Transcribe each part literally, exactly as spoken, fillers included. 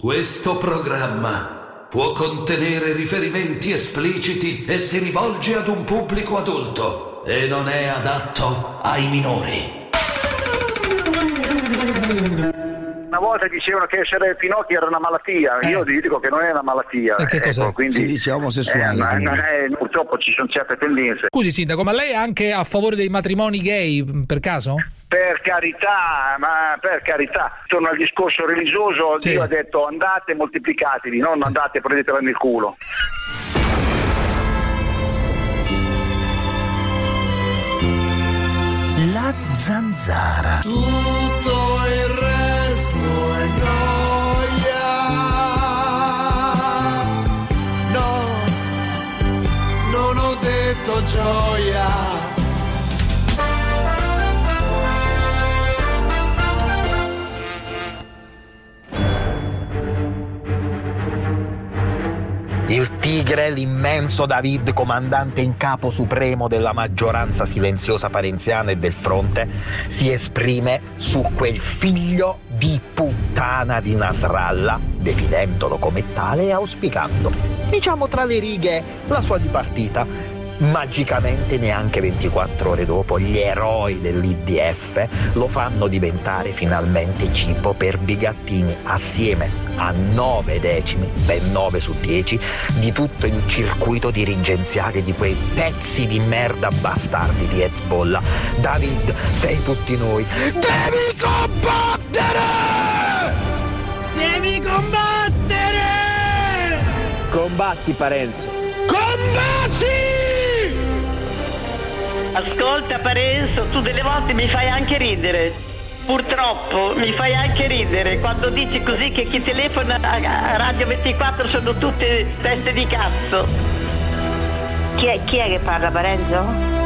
Questo programma può contenere riferimenti espliciti e si rivolge ad un pubblico adulto e non è adatto ai minori. Una volta dicevano che essere Pinocchio era una malattia, eh. io dico che non è una malattia. E che cos'è? Ecco, quindi, si dice omosessuale. Eh, non è, purtroppo ci sono certe tendenze. Scusi sindaco, ma lei è anche a favore dei matrimoni gay, per caso? Per carità, ma per carità, torno al discorso religioso, sì. Dio ha detto andate e moltiplicatevi, non andate e prendetela nel culo. La zanzara. Tutto il resto è gioia. No, non ho detto gioia. Il tigre, l'immenso David, comandante in capo supremo della maggioranza silenziosa parenziana e del fronte, si esprime su quel figlio di puttana di Nasrallah, definendolo come tale e auspicando, diciamo tra le righe, la sua dipartita. Magicamente neanche ventiquattro ore dopo gli eroi dell'I D F lo fanno diventare finalmente cibo per bigattini assieme a nove decimi, ben nove su dieci, di tutto il circuito dirigenziale di quei pezzi di merda bastardi di Hezbollah. David, sei tutti noi. Devi combattere! Devi combattere! Combatti, Parenzo. Combatti! Ascolta Parenzo, tu delle volte mi fai anche ridere. Purtroppo mi fai anche ridere quando dici così che chi telefona a Radio ventiquattro sono tutte teste di cazzo. Chi è, chi è che parla, Parenzo?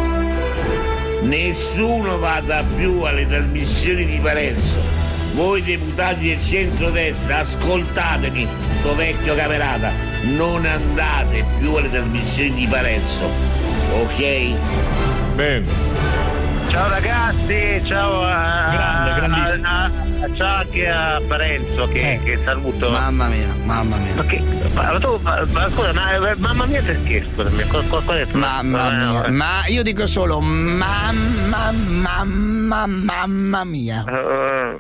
Nessuno vada più alle trasmissioni di Parenzo. Voi deputati del centrodestra, ascoltatemi, sto vecchio camerata, non andate più alle trasmissioni di Parenzo, ok? Bene. Ciao ragazzi, ciao a, Grande, grandissimo. a, a, ciao anche a Parenzo che, Eh. che saluto. Mamma mia, mamma mia. Ma che, ma, tu, ma, ma scusa, ma, mamma mia perché? Scusami, qual, qual, qual è? Mamma mia. Ma io dico solo mamma, mamma, mamma mia. Uh,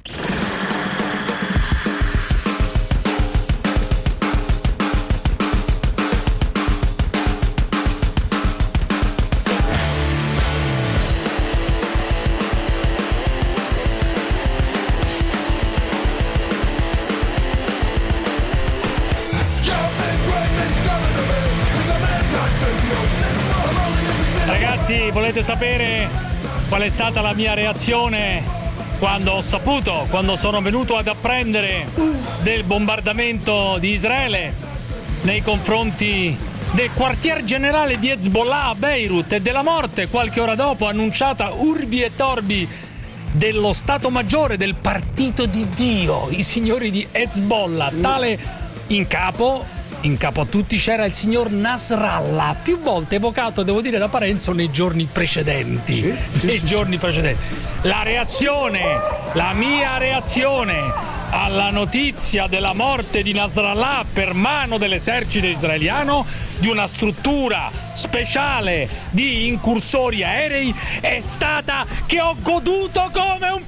Ragazzi, volete sapere qual è stata la mia reazione quando ho saputo, quando sono venuto ad apprendere del bombardamento di Israele nei confronti del quartier generale di Hezbollah a Beirut e della morte qualche ora dopo annunciata urbi e torbi dello Stato Maggiore del Partito di Dio, i signori di Hezbollah, tale in capo In capo a tutti c'era il signor Nasrallah, più volte evocato, devo dire, da Parenzo nei giorni precedenti. Sì, sì, nei sì, giorni precedenti. La reazione, la mia reazione alla notizia della morte di Nasrallah per mano dell'esercito israeliano, di una struttura speciale di incursori aerei, è stata che ho goduto come un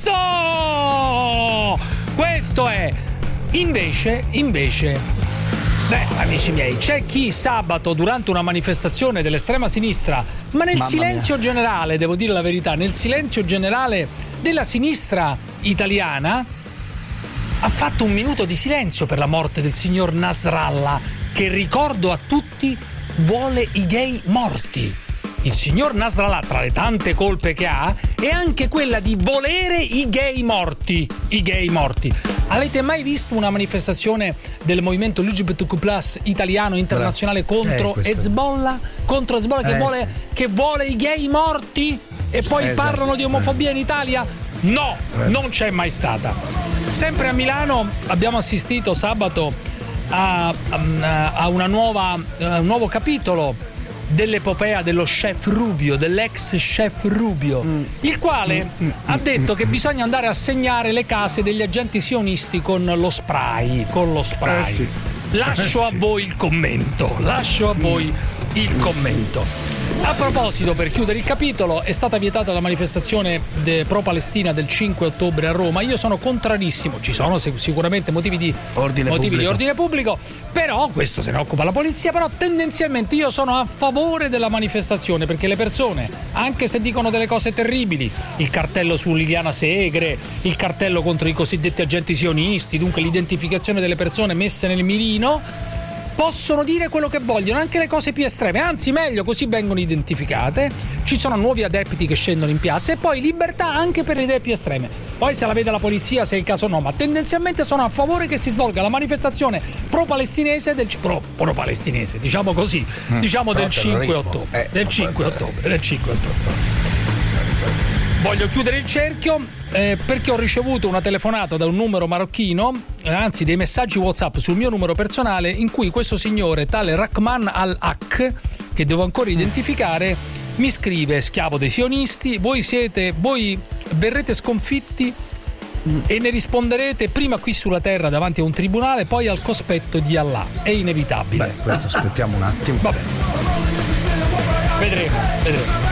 pazzo! Questo è. Invece, invece... Beh, amici miei, c'è chi sabato durante una manifestazione dell'estrema sinistra, ma nel Mamma silenzio mia. generale, devo dire la verità, nel silenzio generale della sinistra italiana, ha fatto un minuto di silenzio per la morte del signor Nasrallah, che, ricordo a tutti, vuole i gay morti. Il signor Nasrallah, tra le tante colpe che ha, è anche quella di volere i gay morti. I gay morti. Avete mai visto una manifestazione del movimento L G B T Q plus italiano internazionale contro eh, Hezbollah? Contro Hezbollah che, eh, vuole, sì. che vuole i gay morti? E poi Esatto. parlano di omofobia in Italia? No, Eh. non c'è mai stata. Sempre a Milano abbiamo assistito sabato a, a, a una nuova, a un nuovo capitolo dell'epopea dello chef Rubio, dell'ex chef Rubio, mm. il quale mm. ha detto che bisogna andare a segnare le case degli agenti sionisti con lo spray, con lo spray. Eh sì. Lascio eh sì. a voi il commento, lascio a voi il commento. A proposito, per chiudere il capitolo, è stata vietata la manifestazione pro-Palestina del cinque ottobre a Roma. Io sono contrarissimo, ci sono sicuramente motivi di ordine, motivi pubblico. di ordine pubblico, però questo se ne occupa la polizia, però tendenzialmente io sono a favore della manifestazione, perché le persone, anche se dicono delle cose terribili, il cartello su Liliana Segre, il cartello contro i cosiddetti agenti sionisti, dunque l'identificazione delle persone messe nel mirino, possono dire quello che vogliono, anche le cose più estreme, anzi meglio, così vengono identificate, ci sono nuovi adepti che scendono in piazza e poi libertà anche per le idee più estreme. Poi se la vede la polizia, se è il caso no, ma tendenzialmente sono a favore che si svolga la manifestazione pro-palestinese del pro, pro-palestinese, diciamo così, mm, diciamo del cinque ottobre, eh, del cinque ottobre, del cinque ottobre. Voglio chiudere il cerchio eh, perché ho ricevuto una telefonata da un numero marocchino, eh, anzi dei messaggi WhatsApp sul mio numero personale, in cui questo signore, tale Rahman Al-Haq, che devo ancora identificare, mi scrive: schiavo dei sionisti, voi siete, voi verrete sconfitti e ne risponderete prima qui sulla terra davanti a un tribunale, poi al cospetto di Allah. È inevitabile. Beh, questo aspettiamo un attimo. Vabbè. Vedremo, vedremo.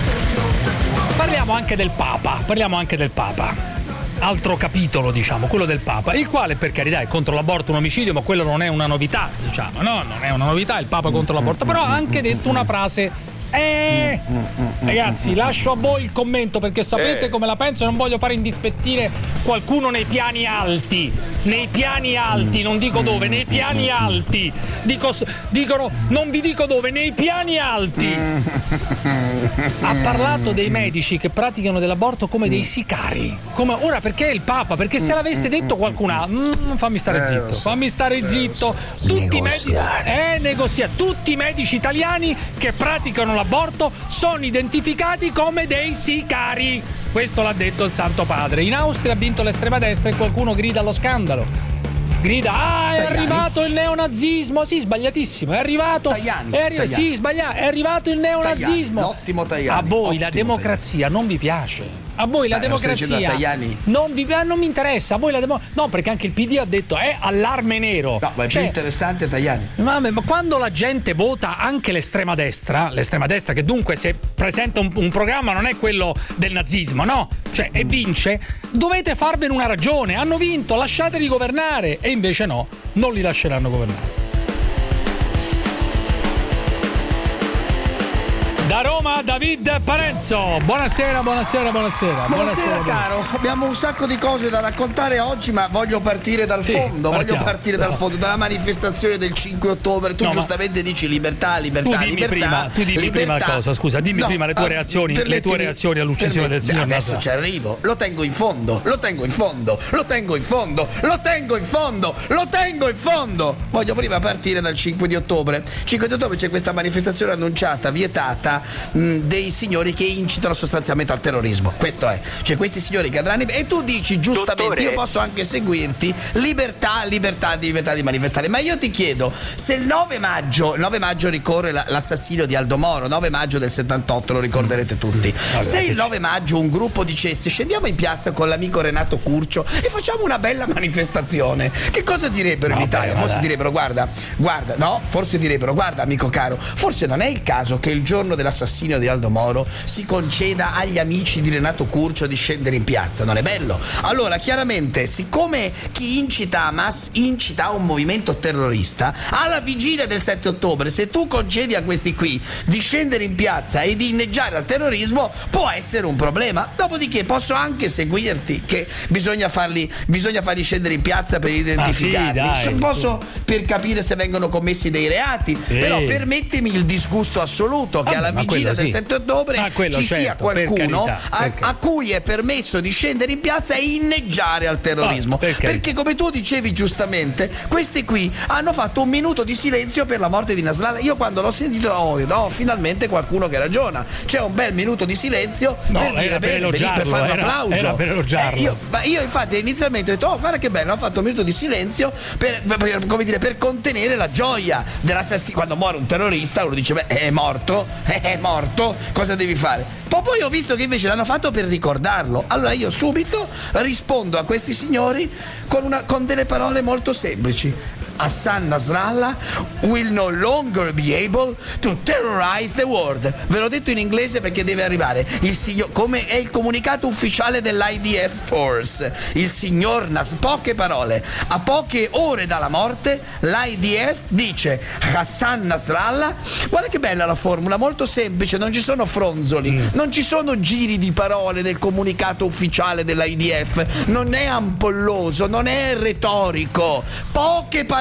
Parliamo anche del Papa, parliamo anche del Papa. Altro capitolo, diciamo, quello del Papa, il quale, per carità, è contro l'aborto, un omicidio, ma quello non è una novità, diciamo, no, non è una novità il Papa contro l'aborto, però ha anche detto una frase. Eh, ragazzi, lascio a voi il commento, perché sapete eh. come la penso e non voglio fare indispettire qualcuno nei piani alti. Nei piani alti, non dico dove, nei piani alti. Dico, dicono, non vi dico dove, nei piani alti. Ha parlato dei medici che praticano dell'aborto come dei sicari. Come, ora perché il Papa? Perché se l'avesse detto qualcun altro, mm, fammi stare zitto, fammi stare zitto. Tutti i medici, eh, negozia, tutti i medici italiani che praticano l'aborto sono identificati come dei sicari. Questo l'ha detto il Santo Padre. In Austria ha vinto l'estrema destra e qualcuno grida allo scandalo. Grida: ah, è Tajani. arrivato il neonazismo. Sì, sbagliatissimo. È arrivato. Tajani. È, arri- Tajani. Sì, sbagliato. È arrivato il neonazismo. Tajani. Ottimo Tajani. A voi Ottimo la democrazia Tajani. non vi piace. A voi la Beh, democrazia non vi non mi interessa. A voi la demo- no, perché anche il P D ha detto è allarme nero. No, ma è cioè, più interessante Tajani. Ma, ma quando la gente vota anche l'estrema destra, l'estrema destra che dunque se presenta un, un programma non è quello del nazismo, no? Cioè, e vince, dovete farvene una ragione. Hanno vinto, lasciateli governare. E invece no, non li lasceranno governare. Da Roma, David Parenzo. Buonasera, buonasera, buonasera. Buonasera, buonasera caro. Abbiamo un sacco di cose da raccontare oggi, ma voglio partire dal sì, fondo. Partiamo. Voglio partire dal fondo, dalla manifestazione del cinque ottobre. Tu no, giustamente dici libertà, libertà, tu dimmi libertà. Prima, tu dimmi libertà. prima cosa, scusa, dimmi no, prima le tue reazioni, le tue reazioni all'uccisione del signor Adesso Nazza. Ci arrivo. Lo tengo in fondo, lo tengo in fondo, lo tengo in fondo, lo tengo in fondo, lo tengo in fondo. Voglio prima partire dal cinque di ottobre. cinque di ottobre c'è questa manifestazione annunciata, vietata, dei signori che incitano sostanzialmente al terrorismo. Questo è, cioè questi signori che andranno e tu dici giustamente, dottore, io posso anche seguirti, libertà, libertà, libertà di manifestare, ma io ti chiedo, se il nove maggio il nove maggio ricorre l'assassinio di Aldo Moro, nove maggio del settantotto, lo ricorderete tutti. Se il nove maggio un gruppo dicesse scendiamo in piazza con l'amico Renato Curcio e facciamo una bella manifestazione, che cosa direbbero no, in Italia? Beh, forse beh. direbbero guarda, guarda, no, forse direbbero guarda amico caro, forse non è il caso che il giorno dell'assassinio di Aldo Moro si conceda agli amici di Renato Curcio di scendere in piazza, non è bello? Allora chiaramente, siccome chi incita Hamas incita a un movimento terrorista, alla vigilia del sette ottobre, se tu concedi a questi qui di scendere in piazza e di inneggiare al terrorismo, può essere un problema. Dopodiché posso anche seguirti che bisogna farli bisogna farli scendere in piazza per identificarli, ah, sì, posso per capire se vengono commessi dei reati, sì. Però permettimi il disgusto assoluto che alla ma vigilia del sì. sette ottobre Ah, quello, ci certo, sia per qualcuno carità, a, per a cui è permesso di scendere in piazza e inneggiare al terrorismo. Ah, per carità. Perché come tu dicevi giustamente, questi qui hanno fatto un minuto di silenzio per la morte di Nasrallah. Io quando l'ho sentito, oh no, finalmente qualcuno che ragiona. C'è un bel minuto di silenzio No, per era dire per bene, elogiarlo, per fare un era- applauso. era per elogiarlo. Eh, io, ma io infatti inizialmente ho detto, oh guarda che bello, ho fatto un minuto di silenzio per, per- come dire, per contenere la gioia dell'assassino. Quando muore un terrorista uno dice, beh, è morto, è morto, cosa devi fare? Poi, poi ho visto che invece l'hanno fatto per ricordarlo. Allora io subito rispondo a questi signori con, una, con delle parole molto semplici. Hassan Nasrallah will no longer be able to terrorize the world. Ve l'ho detto in inglese perché deve arrivare il signor, come è il comunicato ufficiale dell'I D F Force. Il signor Nas, poche parole, a poche ore dalla morte l'I D F dice Hassan Nasrallah. Guarda che bella la formula, molto semplice, non ci sono fronzoli, mm. non ci sono giri di parole del comunicato ufficiale dell'I D F, non è ampolloso, non è retorico, poche parole.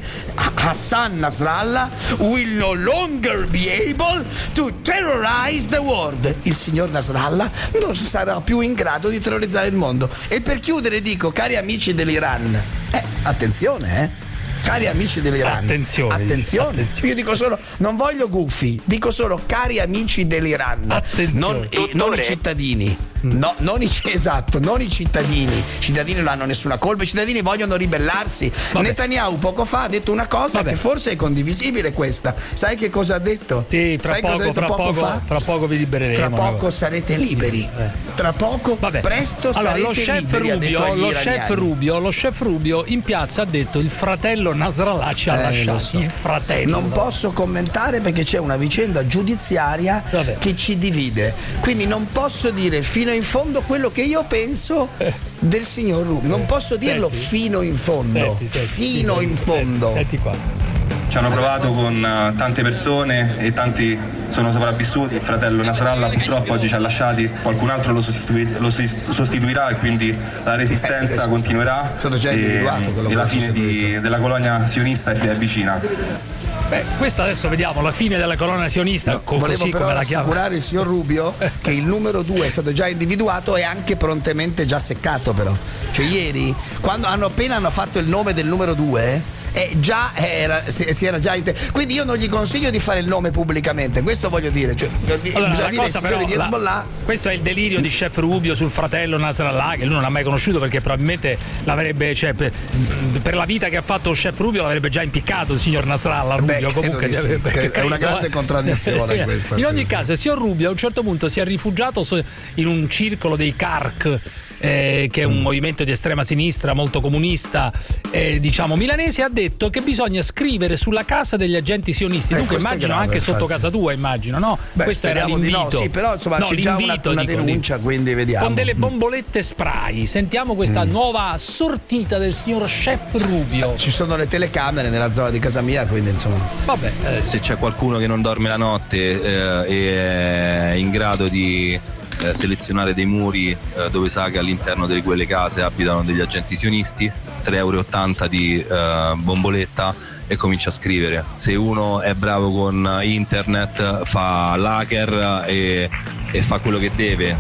Hassan Nasrallah will no longer be able to terrorize the world. Il signor Nasrallah non sarà più in grado di terrorizzare il mondo. E per chiudere dico, cari amici dell'Iran, eh, attenzione, eh. Cari amici dell'Iran, attenzione, attenzione. attenzione. Io dico solo, non voglio gufi, dico solo cari amici dell'Iran, non, eh, non i cittadini. No, non i, esatto, non i cittadini. I cittadini non hanno nessuna colpa, i cittadini vogliono ribellarsi. Vabbè. Netanyahu poco fa ha detto una cosa Vabbè. che forse è condivisibile questa. Sai che cosa ha detto? Sì, fra Sai poco, cosa ha detto fra poco, poco, fa? fra poco vi libereremo. Tra poco sarete liberi. Tra poco, Vabbè. presto allora, sarete lo chef liberi. ha detto Rubio, agli lo iraniani. chef Rubio, lo chef Rubio in piazza ha detto il fratello Nasrallah ci ha Eh, lasciato. lo so. Il fratello. Non posso commentare perché c'è una vicenda giudiziaria Vabbè. che ci divide. Quindi non posso dire fino in fondo quello che io penso del signor Rubio. Non posso dirlo Senti. fino in fondo. Senti, senti, fino senti, in fondo. Senti, senti qua. Ci hanno provato con uh, tante persone e tanti sono sopravvissuti. Il fratello Nasrallah purtroppo oggi ci ha lasciati, qualcun altro lo, sostitui- lo si- sostituirà e quindi la resistenza Eh, continuerà è stato già e, individuato quello e che la lo fine di- della colonia sionista è, è vicina. Beh, questo adesso vediamo la fine della colonna sionista, No, co- volevo così però come la chiama. rassicurare il signor Rubio che il numero due è stato già individuato e anche prontamente già seccato, però. Cioè ieri, quando hanno appena hanno fatto il nome del numero due, eh, già era, si, si era già in te- quindi io non gli consiglio di fare il nome pubblicamente, questo voglio dire. Cioè, Allora, bisogna la dire ai cosa signori però, di la- Hezbollah. questo è il delirio di chef Rubio sul fratello Nasrallah, che lui non ha mai conosciuto perché probabilmente l'avrebbe, cioè, per, per la vita che ha fatto chef Rubio l'avrebbe già impiccato il signor Nasrallah. Rubio credo comunque di si sì, avrebbe- che è una credo, grande eh. contraddizione questa, In sì, ogni sì. caso, il signor Rubio a un certo punto si è rifugiato so- in un circolo dei C A R C. Eh, che è un movimento di estrema sinistra molto comunista, eh, diciamo milanese, ha detto che bisogna scrivere sulla casa degli agenti sionisti. Eh, Dunque questo è immagino grave, anche sotto infatti. casa tua, immagino, no? Beh, Questo era speriamo di no, l'invito. sì, però insomma No, c'è già una, l'invito, una dico, denuncia, quindi vediamo. con delle bombolette spray. Sentiamo questa Mm. nuova sortita del signor chef Rubio. Ci sono le telecamere nella zona di casa mia, quindi insomma. Vabbè, eh, Se c'è qualcuno che non dorme la notte eh, e è in grado di eh, selezionare dei muri eh, dove sa che all'interno di quelle case abitano degli agenti sionisti, tre euro e ottanta di eh, bomboletta e comincia a scrivere. Se uno è bravo con internet fa l'hacker e, e fa quello che deve.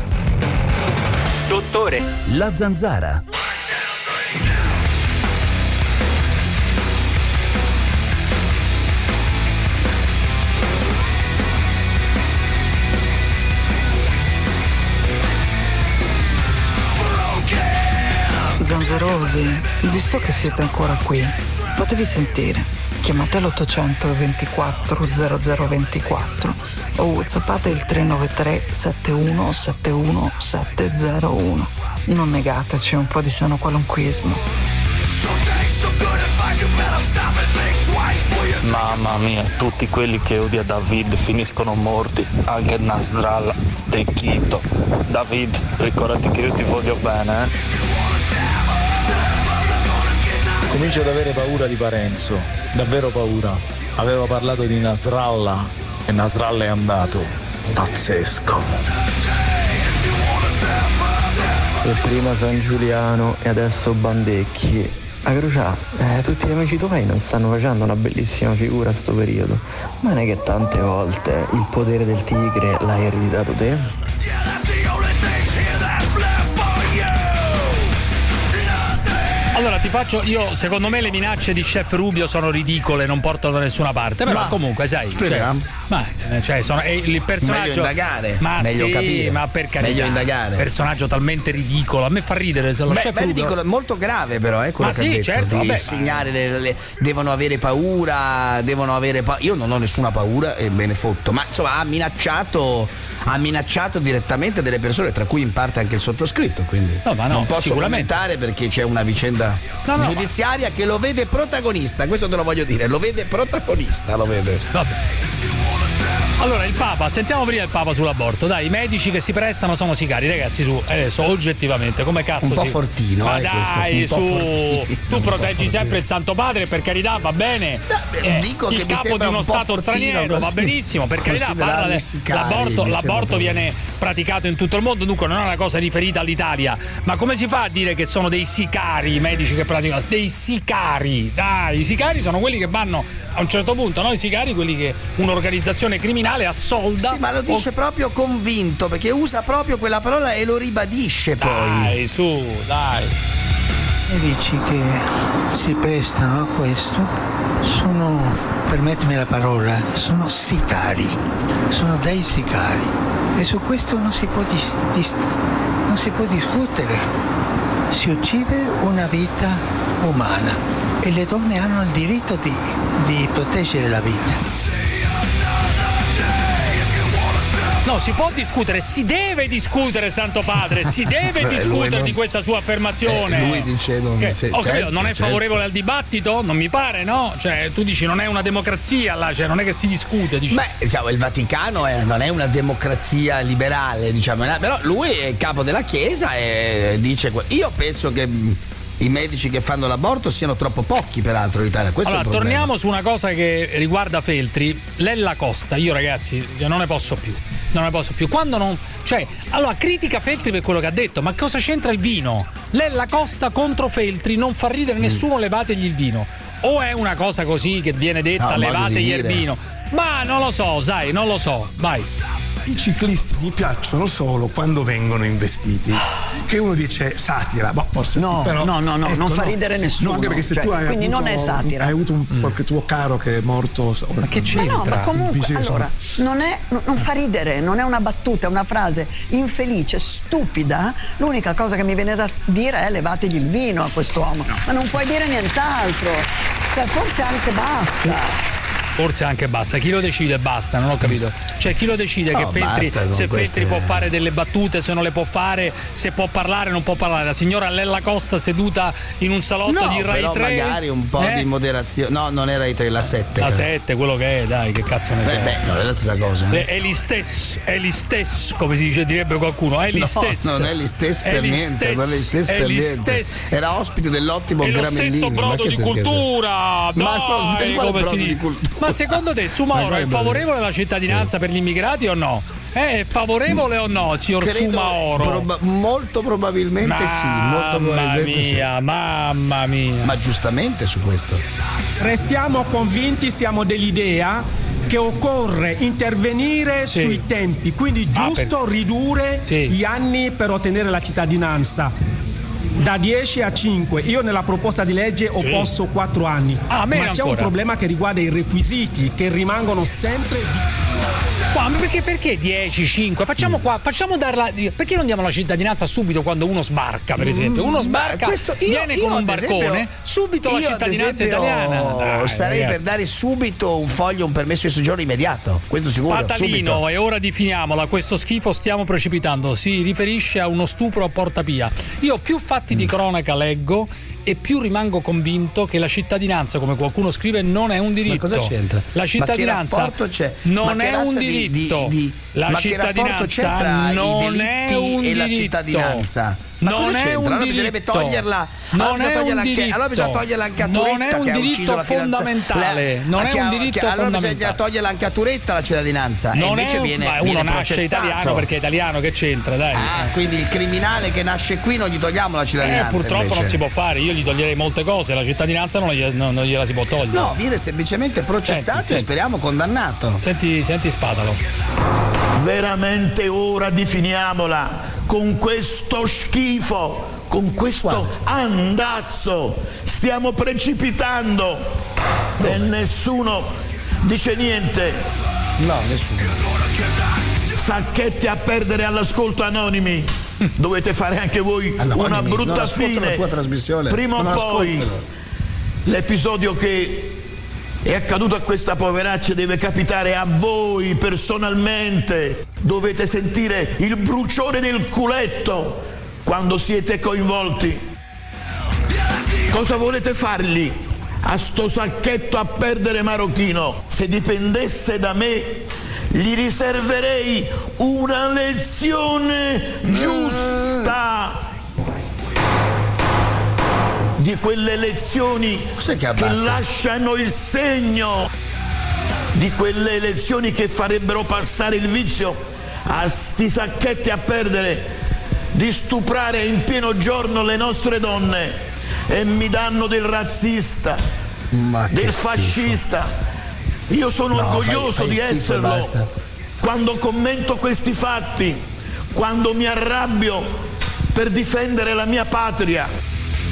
Dottore, La Zanzara. Zanzerosi, visto che siete ancora qui, fatevi sentire. Chiamate l'ottocento ventiquattro zero zero ventiquattro o whatsappate il tre nove tre sette uno sette uno sette zero uno. Non negateci un po' di sano qualunquismo. Mamma mia, tutti quelli che odia David finiscono morti, anche Nasrallah, stecchito. David, ricordati che io ti voglio bene, eh? Comincio ad avere paura di Parenzo, davvero paura. Aveva parlato di Nasrallah e Nasrallah è andato. Pazzesco. E prima San Giuliano e adesso Bandecchi. a Crocià, eh, tutti gli amici tuoi non stanno facendo una bellissima figura a sto periodo, ma non è che tante volte il potere del tigre l'hai ereditato te? Allora ti faccio, io secondo me le minacce di Chef Rubio sono ridicole, non portano da nessuna parte, però ma, comunque sai, cioè, ma cioè sono è il personaggio meglio indagare, ma meglio sì, capire, ma per carità, meglio indagare. Personaggio talmente ridicolo, a me fa ridere se lo Beh, Chef beh, Rubio ridicolo, molto grave però, eh, quello ma che sì, ha detto, certo, di vabbè, insegnare le, le, devono avere paura, devono avere pa- io non ho nessuna paura e me ne fotto, ma insomma ha minacciato ha minacciato direttamente delle persone, tra cui in parte anche il sottoscritto, quindi no, ma no, non posso sicuramente commentare perché c'è una vicenda no, no, giudiziaria ma... che lo vede protagonista, questo te lo voglio dire, lo vede protagonista, lo vede. Vabbè. Allora il Papa, sentiamo prima il Papa sull'aborto. Dai, i medici che si prestano sono sicari, ragazzi, su, adesso oggettivamente, come cazzo un po' si... fortino, ma eh, dai, questo, su, fortino, tu proteggi sempre il Santo Padre, per carità, va bene. Eh, dico il che capo di uno stato straniero, va benissimo, per carità, parla de... sicari, l'aborto, l'aborto viene praticato in tutto il mondo, dunque non è una cosa riferita all'Italia. Ma come si fa a dire che sono dei sicari i medici che praticano? Dei sicari, dai, i sicari sono quelli che vanno a un certo punto, no? I sicari, quelli che un'organizzazione criminale assolda. Sì, ma lo dice o... proprio convinto, perché usa proprio quella parola e lo ribadisce poi. Dai, su, dai. I medici che si prestano a questo sono, permettimi la parola, sono sicari, sono dei sicari e su questo non si può, dis- dis- non si può discutere. Si uccide una vita umana e le donne hanno il diritto di, di proteggere la vita. No, si può discutere, si deve discutere, Santo Padre, si deve Beh, discutere non... di questa sua affermazione. Eh, lui dice non, che, se, ho capito, certo, non è favorevole certo. al dibattito? Non mi pare, no? Cioè, tu dici non è una democrazia là, cioè non è che si discute, dici. Beh, diciamo, il Vaticano è, non è una democrazia liberale, diciamo, però lui è capo della Chiesa e dice io penso che i medici che fanno l'aborto siano troppo pochi, peraltro, in Italia. Questo allora, è il problema. Torniamo su una cosa che riguarda Feltri. Lella Costa, io ragazzi, non ne posso più. Non ne posso più. Quando non. Cioè, allora, critica Feltri per quello che ha detto, ma cosa c'entra il vino? Lella Costa contro Feltri non fa ridere nessuno, mm. levategli il vino. O è una cosa così che viene detta, no, levategli il vino. Ma non lo so, sai, non lo so. Vai. I ciclisti mi piacciono solo quando vengono investiti. Che uno dice satira, boh, forse no, sì, però. No, no, no, ecco, non fa no. ridere nessuno. No, anche perché se cioè, tu hai quindi avuto, non è satira. hai avuto un, mm. qualche tuo caro che è morto. Ma che c'entra? Ma no, ma comunque, allora, non, è, non fa ridere, non è una battuta, è una frase infelice, stupida. L'unica cosa che mi viene da dire è levategli il vino a quest'uomo. No. Ma non puoi dire nient'altro. Cioè, forse anche basta. Forse anche basta, chi lo decide basta, non ho capito. Cioè chi lo decide no, che Feltri, se Feltri può fare delle battute, se non le può fare, se può parlare, non può parlare. La signora Lella Costa seduta in un salotto no, di Rai però tre. Magari un po' eh? di moderazione. No, non era Rai tre, la sette. La sette, quello che è, dai, che cazzo ne beh, so. Beh, no, è la stessa cosa. Eh? È gli stesso, è gli stesso, come si dice, direbbe qualcuno, è gli no, stesso. Non è gli stesso per niente, non è gli stesso per niente. Era ospite dell'ottimo Gramellini. È lo stesso brodo di cultura, dai, ma, dai, come si dice. Ma secondo te su Mauro è favorevole alla cittadinanza sì. per gli immigrati o no? È favorevole o no, signor Credo Sumaoro? Proba- molto probabilmente mamma sì, molto probabilmente mia, sì. Mamma mia. Ma giustamente su questo. Restiamo convinti, siamo dell'idea che occorre intervenire sì. sui tempi, quindi giusto ah, per... ridurre sì. gli anni per ottenere la cittadinanza. Da dieci a cinque. Io nella proposta di legge ho sì. posto quattro anni. Ah, ma c'è ancora. un problema che riguarda i requisiti che rimangono sempre di... Ma perché, perché dieci, cinque? Facciamo qua, facciamo darla. Perché non diamo la cittadinanza subito quando uno sbarca, per esempio? Uno sbarca, questo, io, viene io, con un barcone, esempio, subito la cittadinanza italiana. Dai, sarei ragazzi. per dare subito un foglio, un permesso di soggiorno immediato. Questo sicuro. Patalino, subito. E ora definiamola. Questo schifo stiamo precipitando. Si riferisce a uno stupro a Porta Pia. Io più fatti mm. di cronaca leggo e più rimango convinto che la cittadinanza, come qualcuno scrive, non è un diritto. Ma cosa c'entra? La cittadinanza c'è? non è un diritto. Di, di, la ma cittadinanza che c'è tra non i delitti è un e diritto. La cittadinanza? Ma non cosa è c'entra? un Allora diritto. bisognerebbe toglierla. Non allora bisogna è un toglierla anche, diritto. allora bisogna toglierla anche a Turetta, Non è un che ha ucciso diritto la fidanzata. fondamentale. La- Non è che un ha- diritto che allora fondamentale. bisogna toglierla anche a Turetta la cittadinanza. Non e invece è un- viene, ma uno viene nasce processato. italiano perché è italiano, che c'entra, dai. Ah, quindi il criminale che nasce qui non gli togliamo la Eh, cittadinanza. purtroppo invece. non si può fare, io gli toglierei molte cose, la cittadinanza non, gli- non- non gliela si può togliere. No, viene semplicemente processato Senti, e senti. speriamo condannato. Senti, senti Spadalo. Veramente ora di finiamola con questo schifo, con questo andazzo. Stiamo precipitando e nessuno dice niente. No, nessuno. Sacchetti a perdere all'ascolto anonimi. Dovete fare anche voi Anonimi, una non brutta ascolto fine. la tua trasmissione. Prima Non o poi ascoltano. l'episodio che è accaduto a questa poveraccia deve capitare a voi personalmente. Dovete sentire il bruciore del culetto quando siete coinvolti. Cosa volete fargli a sto sacchetto a perdere marocchino? Se dipendesse da me, gli riserverei una lezione giusta. Di quelle lezioni che, che lasciano il segno, di quelle lezioni che farebbero passare il vizio a sti sacchetti a perdere di stuprare in pieno giorno le nostre donne e mi danno del razzista, del fascista. Io sono No, orgoglioso fai- fai di schifo e esserlo. basta. Quando commento questi fatti, quando mi arrabbio per difendere la mia patria.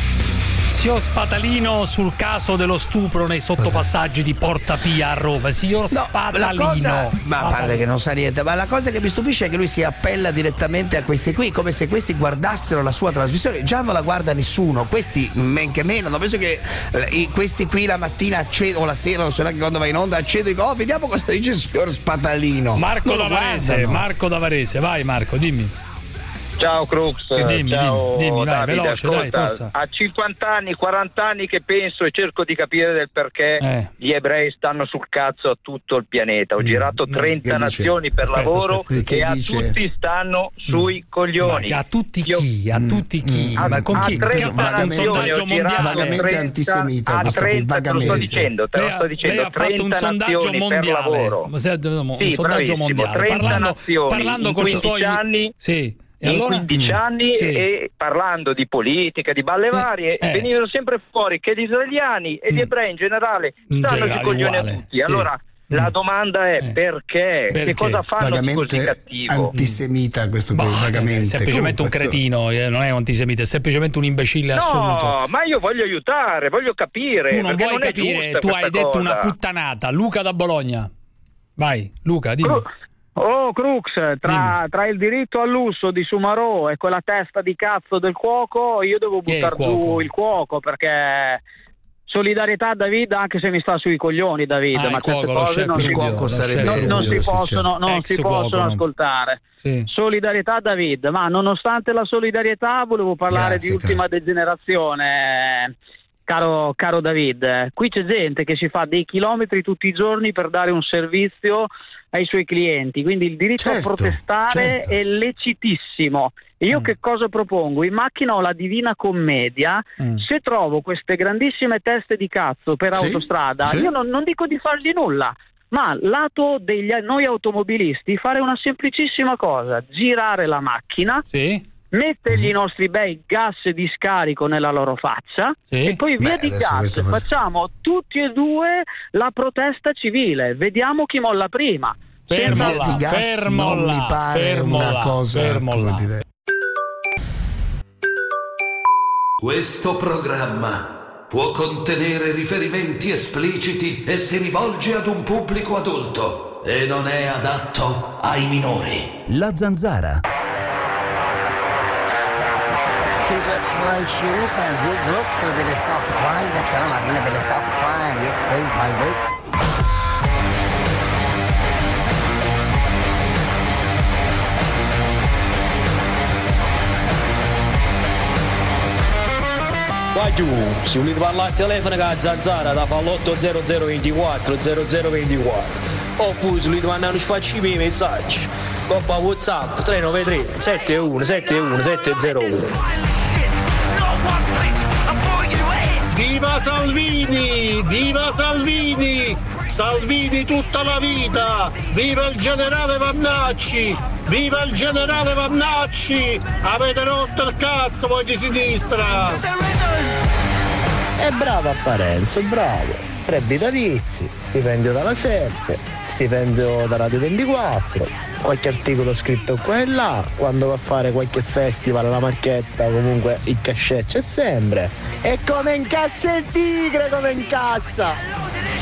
Signor Spatalino sul caso dello stupro nei sottopassaggi di Porta Pia a Roma. Signor No, Spatalino. la cosa, ma a parte Spatalino. che non sa niente, ma la cosa che mi stupisce è che lui si appella direttamente a questi qui, come se questi guardassero la sua trasmissione. Già non la guarda nessuno, questi men che meno. Non penso che eh, i- questi qui la mattina accedono, o la sera, non so neanche quando va in onda, accedono. Oh, vediamo cosa dice il signor Spatalino. Marco Non lo Davarese, guardano. Marco Davarese, vai Marco, dimmi. Ciao Crux, Dimmi, ciao dimmi, dimmi, vai, Davide, veloce, dai, ascolta, forza. a cinquanta anni, quaranta anni che penso e cerco di capire del perché Eh. gli ebrei stanno sul cazzo a tutto il pianeta. Ho girato no, trenta che dice? nazioni per Aspetta, lavoro aspetta, che e a dice? tutti stanno sui coglioni. Ma a tutti chi? A tutti chi? A- Ma con a chi? Che trenta ha fatto un nazioni sondaggio ho girato mondiale? Vagamente trenta antisemita a questo qui, trenta, te lo sto vagamente. dicendo, te lo Lei ha- sto dicendo, lei ha fatto un trenta sondaggio nazioni per mondiale. lavoro. Ma se- un Sì, sondaggio bravissimo, mondiale. trenta Parlando, nazioni parlando in con i quindici suoi anni. Sì. E in allora? quindici anni Sì. e parlando di politica, di balle varie, eh. venivano sempre fuori che gli israeliani e gli ebrei in generale In stanno generale, sui coglioni uguale, a tutti. sì. Allora la domanda è perché? Perché? Che cosa fanno di così Vagamente cattivo? antisemita questo qui, Bah, vagamente. è semplicemente un Comunque, cretino, eh, non è un antisemita, è semplicemente un imbecille assoluto. No, ma io voglio aiutare, voglio capire. Tu non perché vuoi non è capire, giusta tu hai questa detto cosa. una puttanata. Luca da Bologna. Vai, Luca, dimmi. Cru- Oh Crux, tra, tra il diritto al lusso di Sumarò e quella testa di cazzo del cuoco, io devo Chi è il buttare giù cuoco? il cuoco, perché solidarietà a David, anche se mi sta sui coglioni David, Ah, ma il certe cuoco, lo cose chef non si, Rubio, lo non, chef non Rubio, si sì, possono, certo. non Ex si cuoco, possono no? ascoltare. Sì. Solidarietà a David, ma nonostante la solidarietà volevo parlare Grazie, di ultima degenerazione. Caro, caro David, qui c'è gente che si fa dei chilometri tutti i giorni per dare un servizio ai suoi clienti, quindi il diritto Certo, a protestare certo. è lecitissimo. E io Mm. che cosa propongo? In macchina ho la Divina Commedia, Mm. se trovo queste grandissime teste di cazzo per Sì, autostrada, sì. io non, non dico di fargli nulla, ma lato degli noi automobilisti fare una semplicissima cosa: girare la macchina, Sì. mettergli i nostri bei gas di scarico nella loro faccia Sì. e poi via Beh, di adesso gas. questo fa- Facciamo tutti e due la protesta civile, vediamo chi molla prima. Fermo Senza- là, di gas fermo non là, mi pare fermo una là, cosa, fermo come là. dire. Questo programma può contenere riferimenti espliciti e si rivolge ad un pubblico adulto e non è adatto ai minori. La Zanzara. Congratulations and good luck to the soft line. C'era la fine delle soft line. Yes, please, my love. Qua giù, se volete parlare al telefono con la Zanzara, da fa l'otto zero zero due quattro zero zero due quattro. Oppure se volete mandare un sfacci i miei messaggi, Coppa WhatsApp tre nove tre sette uno sette uno sette zero uno. Viva Salvini! Viva Salvini! Salvini tutta la vita! Viva il generale Vannacci! Viva il generale Vannacci! Avete rotto il cazzo voi di sinistra! E bravo a Parenzo, bravo! Tre vitalizi, stipendio dalla Serpe, stipendio da Radio ventiquattro, qualche articolo scritto qua e là, quando va a fare qualche festival alla Marchetta comunque il cachet c'è sempre. E come incassa il tigre, come incassa!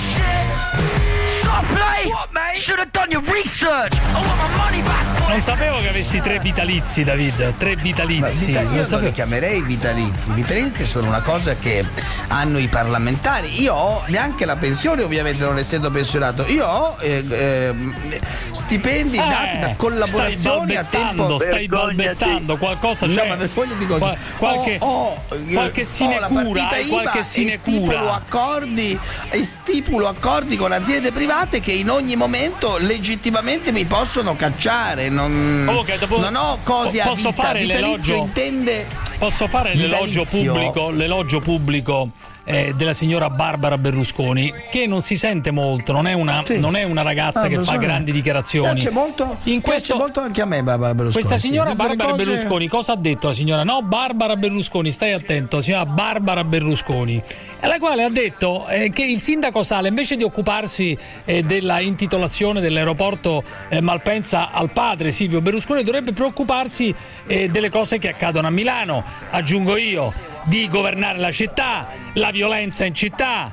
Non sapevo che avessi tre vitalizi, David. Tre vitalizi. Beh, io non, non li chiamerei vitalizi. I vitalizi sono una cosa che hanno i parlamentari. Io ho neanche la pensione, ovviamente, non essendo pensionato. Io ho eh, eh, stipendi eh, dati da collaborazioni a tempo. Stai balbettando, qualcosa c'è. No, ma voglio di cosa. Qual- qualche, ho, ho, qualche sinecura, hai qualche sinecura. E stipulo accordi, e stipulo accordi con aziende private che in ogni momento legittimamente mi possono cacciare. Non, okay, dopo, non ho cose a posso vita. Fare Vitalizio l'elogio, intende posso fare l'elogio vitalizio. pubblico, l'elogio pubblico eh, della signora Barbara Berlusconi, che non si sente molto, non è una, sì. non è una ragazza ah, che fa so. grandi dichiarazioni. Piace molto, in questo, piace molto anche a me Barbara Berlusconi. Questa signora sì. Barbara cose... Berlusconi, cosa ha detto la signora? No, Barbara Berlusconi, stai attento, si chiama Barbara Berlusconi, alla quale ha detto eh, che il sindaco Sala, invece di occuparsi eh, della intitolazione dell'aeroporto eh, Malpensa al padre Silvio Berlusconi, dovrebbe preoccuparsi eh, delle cose che accadono a Milano, aggiungo io, di governare la città, la violenza in città,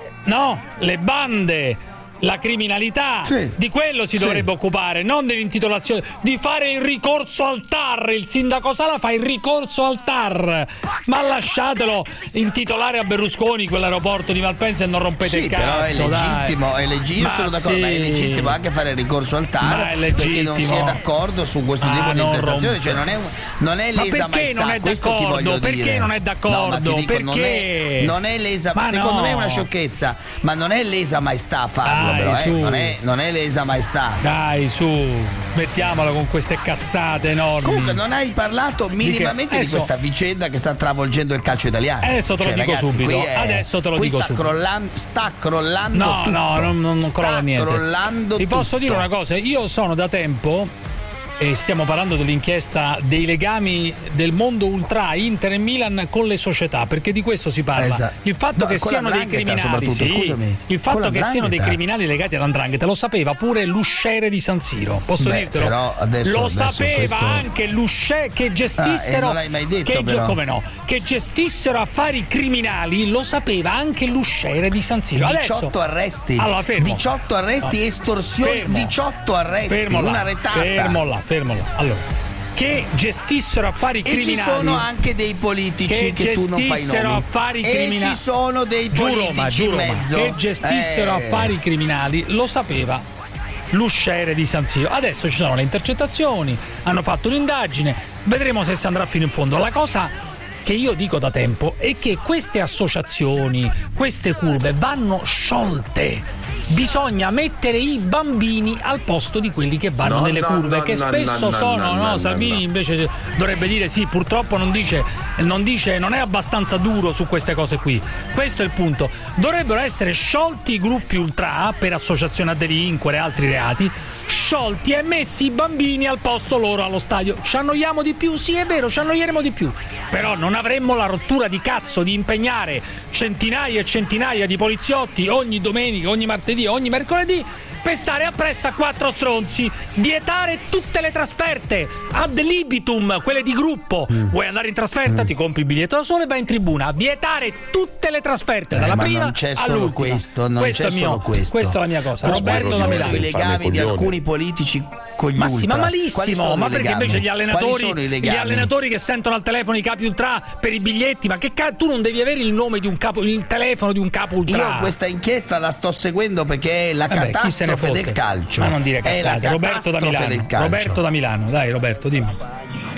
no? Le bande, la criminalità, sì. di quello si sì. dovrebbe occupare, non dell'intitolazione, di fare il ricorso al T A R. Il sindaco Sala fa il ricorso al T A R, ma lasciatelo intitolare a Berlusconi quell'aeroporto di Malpensa e non rompete sì, il cazzo. Però è legittimo, dai. è legittimo, io sono d'accordo, sì. ma è legittimo anche fare il ricorso al T A R perché non si è d'accordo su questo ah, tipo di intestazione, rompe. cioè non è, non è lesa ma perché maestà, non è questo ti voglio perché dire. non è d'accordo? No, ma ti dico, perché? Non è, non è lesa, ma secondo no. me è una sciocchezza, ma non è lesa maestà farlo, dai, però, su. eh, non è non è lesa maestà. Dai, su, mettiamola con queste cazzate enormi. Comunque non hai parlato minimamente di, adesso, di questa vicenda che sta travolgendo il calcio italiano. Adesso te lo cioè, dico ragazzi, subito. È, adesso te lo dico sta subito. Crollando, sta crollando no, tutto. No, non, non sta crolla niente. crollando Ti tutto. posso dire una cosa, io sono da tempo, e stiamo parlando dell'inchiesta dei legami del mondo ultra Inter e Milan con le società, perché di questo si parla. Esatto. Il fatto no, che siano dei criminali, sì, scusami, il fatto che siano dei criminali legati all'andrangheta lo sapeva pure l'usciere di San Siro. Posso Beh, dirtelo? Però adesso, lo adesso sapeva questo... anche l'usciere che gestissero ah, non l'hai mai detto, che, però. come no, che gestissero affari criminali, lo sapeva anche l'usciere di San Siro. diciotto Adesso, arresti. allora, fermo. diciotto arresti, no. estorsioni, fermo. diciotto arresti, fermo una là, retata. Fermo là, fermo là. Allora, che gestissero affari criminali. E ci sono anche dei politici che, che tu non fai gestissero nomi. affari e criminali. ci sono dei politici giuro, ma, giuro, in mezzo. che gestissero eh. affari criminali, lo sapeva l'usciere di San Siro. Adesso ci sono le intercettazioni, hanno fatto un'indagine, vedremo se si andrà fino in fondo. La cosa che io dico da tempo è che queste associazioni, queste curve vanno sciolte. Bisogna mettere i bambini al posto di quelli che vanno no, nelle no, curve, no, che no, spesso no, sono, no, no, no, Salvini no. invece dovrebbe dire sì, purtroppo non dice, non dice, non è abbastanza duro su queste cose qui. Questo è il punto. Dovrebbero essere sciolti i gruppi ultra per associazione a delinquere e altri reati, sciolti e messi i bambini al posto loro allo stadio. Ci annoiamo di più? Sì, è vero, ci annoieremo di più. Però non avremmo la rottura di cazzo di impegnare centinaia e centinaia di poliziotti ogni domenica, ogni martedì, ogni mercoledì per stare appresso a quattro stronzi. Vietare tutte le trasferte ad libitum, quelle di gruppo. Mm. Vuoi andare in trasferta? Mm. Ti compri il biglietto da solo e vai in tribuna. Vietare tutte le trasferte eh, dalla ma prima non c'è solo all'ultima. questo, non questo c'è è mio, solo questo. Questa è la mia cosa. Però Roberto da Milano. I legami di alcuni politici con gli ma sì, ma ultras. malissimo, ma perché legami? invece gli allenatori, gli gli allenatori che sentono al telefono i capi ultra per i biglietti, ma che cazzo, tu non devi avere il nome di un capo, il telefono di un capo ultra. Io questa inchiesta la sto seguendo perché è la Vabbè, catastrofe del calcio. Ma non dire cazzate. È la Roberto da Milano. del calcio. Roberto da Milano, dai Roberto, dimmi.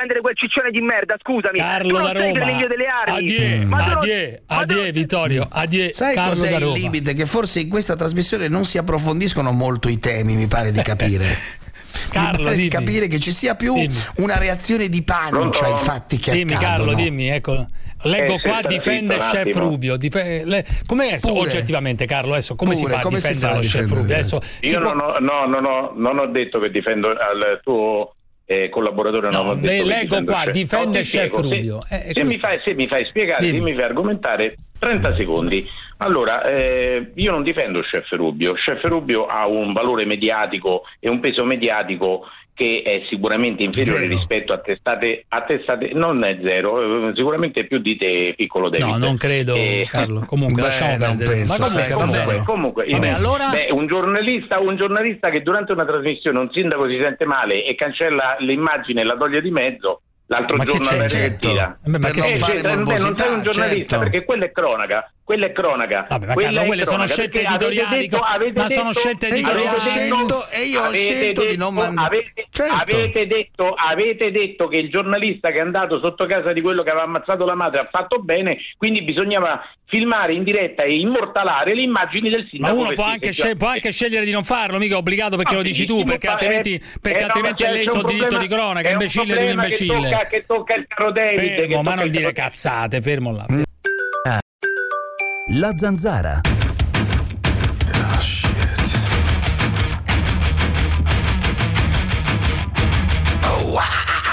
difendere quel ciccione di merda, scusami. Carlo tu da non sei Roma. Gregorio delle Armi. Adie, Ma tu non- adie, adie Vittorio, adie Sai Carlo cos'è da il Roma. limite? Che forse in questa trasmissione non si approfondiscono molto i temi, mi pare di capire. Carlo, mi pare di dimmi. capire che ci sia più Dimmi. una reazione di pancia ai fatti che Dimmi accadono. Carlo, dimmi, ecco. Leggo Eh, qua sta difende zitto un Chef attimo. Rubio. Dife- le- Com'è Pure. oggettivamente, Carlo? Adesso come si Pure, fa a come si difendere fa a lo Chef difendere? Rubio? Adesso si Io può- non, ho, no, non, ho, non ho detto che difendo il tuo eh, collaboratore non no, ho detto beh, leggo qua, chef. difende no, chef spiego, Rubio. Se, eh, se, mi fai, se mi fai spiegare, se mi fai argomentare, trenta secondi. Allora, eh, io non difendo chef Rubio. Chef Rubio ha un valore mediatico e un peso mediatico che è sicuramente inferiore zero. rispetto a testate, a testate, non è zero, sicuramente più di te, piccolo David. No, non credo, eh, Carlo. Comunque, beh, lasciamo perdere. Penso, Ma comunque, comunque, comunque vabbè, io, allora... beh, un giornalista, un giornalista che durante una trasmissione un sindaco si sente male e cancella l'immagine e la toglie di mezzo. L'altro ma giorno alla repentina. Beh, ma che eh, cioè, non sei un giornalista, certo. perché quella è cronaca. Quella è cronaca. Vabbè, ma quella Carlo, è quelle sono cronaca, scelte perché editoriali, avete detto, avete ma detto, sono scelte e io ho editoriali. scelto, e io ho avete scelto detto, di non mandare. Avete, certo. avete, detto, avete detto che il giornalista che è andato sotto casa di quello che aveva ammazzato la madre ha fatto bene, quindi bisognava filmare in diretta e immortalare le immagini del sindaco. Ma uno può anche, scel- può anche scegliere di non farlo, mica è obbligato perché ah, lo dici tu, perché fa, altrimenti, eh, perché eh, altrimenti no, è leso il diritto di cronaca, è imbecille di un imbecille. Che tocca, che tocca il caro David. Fermo, che ma non il dire cazzate, fermo là. La Zanzara. Oh, shit. Oh, wow.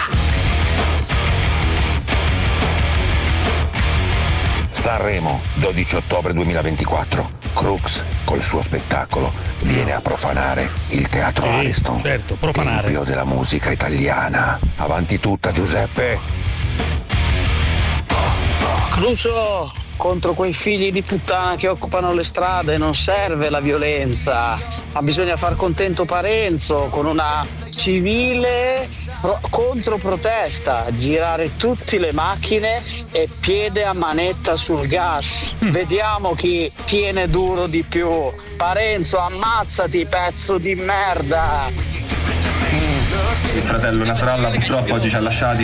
Sanremo, dodici ottobre duemilaventiquattro. Crux, col suo spettacolo, viene a profanare il Teatro sì, Ariston. Certo, profanare. Tempio della musica italiana. Avanti tutta, Giuseppe. Crucio, contro quei figli di puttana che occupano le strade non serve la violenza, ma bisogna far contento Parenzo con una civile pro- controprotesta, girare tutte le macchine e piede a manetta sul gas. Vediamo chi tiene duro di più. Parenzo, ammazzati, pezzo di merda. Il fratello Nasrallah purtroppo oggi ci ha lasciati.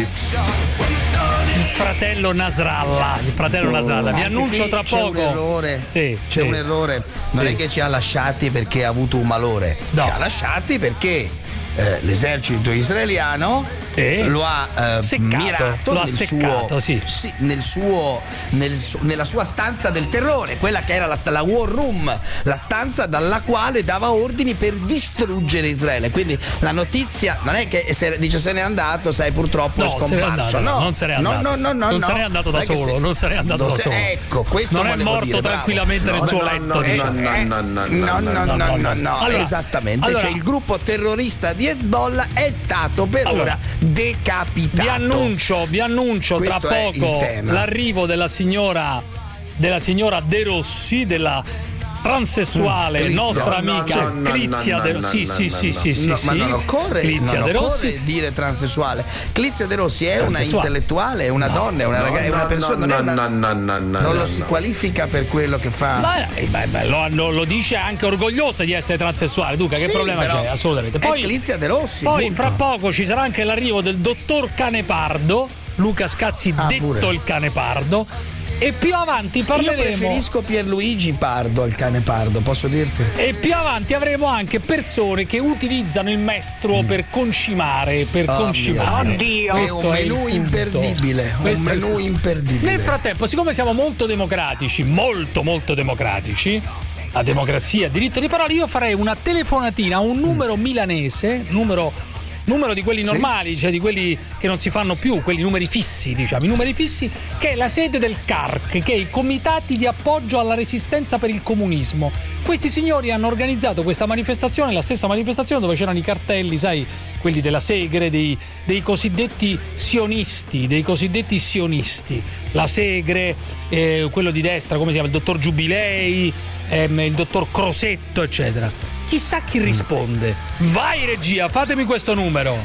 Il fratello Nasrallah, il fratello Nasrallah. Vi annuncio tra c'è poco. Un errore. Sì, c'è sì. un errore. Non sì. è che ci ha lasciati perché ha avuto un malore. No. Ci ha lasciati perché eh, l'esercito israeliano sì. lo ha eh, seccato, mirato lo ha nel seccato, suo, sì. sì, nel suo, nel su, nella sua stanza del terrore, quella che era la, la war room, la stanza dalla quale dava ordini per distruggere Israele. Quindi la notizia non è che se, dice se n'è andato, sai, purtroppo no, è scomparso. Andato, no, non se n'è andato. No, no, no, no, non no. se n'è andato da non solo, se, non se n'è andato da se, solo. Ecco, questo non è morto dire, tranquillamente bravo. nel suo no, letto. No, diciamo. no, no, no, no, no, no, no, no, no, no. Allora, esattamente. allora, cioè il gruppo terrorista di Hezbollah è stato per allora, ora decapitato. Vi annuncio, vi annuncio tra Questo poco l'arrivo della signora della signora De Rossi, della transessuale Clizia. nostra no, amica no, no, Clizia no, De no, Rossi. no, Sì, no, sì, no, sì, sì, no, sì. Ma non occorre, Clizia non De Rossi. occorre dire transessuale. Clizia De Rossi è una intellettuale, è una no, donna, è una, no, ragazza, è una no, persona. no, non, è una, no, no, no, no, non lo no, si no. qualifica per quello che fa. Ma eh, beh, beh, lo, lo, lo dice anche orgogliosa di essere transessuale. Duca, che Sì, problema però c'è? Assolutamente. Poi, è Clizia De Rossi. Poi, punto. fra poco ci sarà anche l'arrivo del dottor Canepardo, Luca Scazzi, Ah, detto pure. il Canepardo. E più avanti parleremo. Io preferisco Pierluigi Pardo al cane Pardo, posso dirti? E più avanti avremo anche persone che utilizzano il mestruo mm. per concimare, per oh concimare. Oddio. È un menù imperdibile, un menù imperdibile. Nel frattempo, siccome siamo molto democratici, molto molto democratici, la democrazia, diritto di parola, io farei una telefonatina a un numero mm. milanese, numero numero di quelli sì. normali, cioè di quelli che non si fanno più, quelli numeri fissi, diciamo, i numeri fissi, che è la sede del C A R C, che è i Comitati di Appoggio alla Resistenza per il Comunismo. Questi signori hanno organizzato questa manifestazione, la stessa manifestazione dove c'erano i cartelli, sai, quelli della Segre, dei, dei cosiddetti sionisti, dei cosiddetti sionisti. La Segre, eh, quello di destra, come si chiama, il dottor Giubilei, ehm, il dottor Crosetto, eccetera. Chissà chi risponde. Vai regia, fatemi questo numero.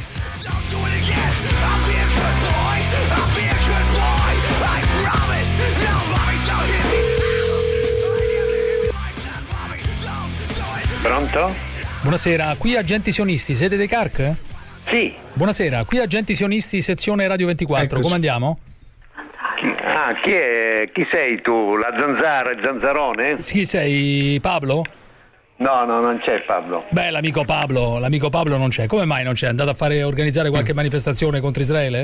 Pronto? Buonasera, qui agenti sionisti, siete dei C A R C? Sì. Buonasera, qui agenti sionisti, sezione Radio ventiquattro, Eccoci. come andiamo? Ah, chi è? Chi sei tu? La Zanzara, il Zanzarone? Chi sei, Pablo? No, no, non c'è Pablo. Beh, l'amico Pablo, l'amico Pablo non c'è. Come mai non c'è? È andato a fare organizzare qualche manifestazione contro Israele?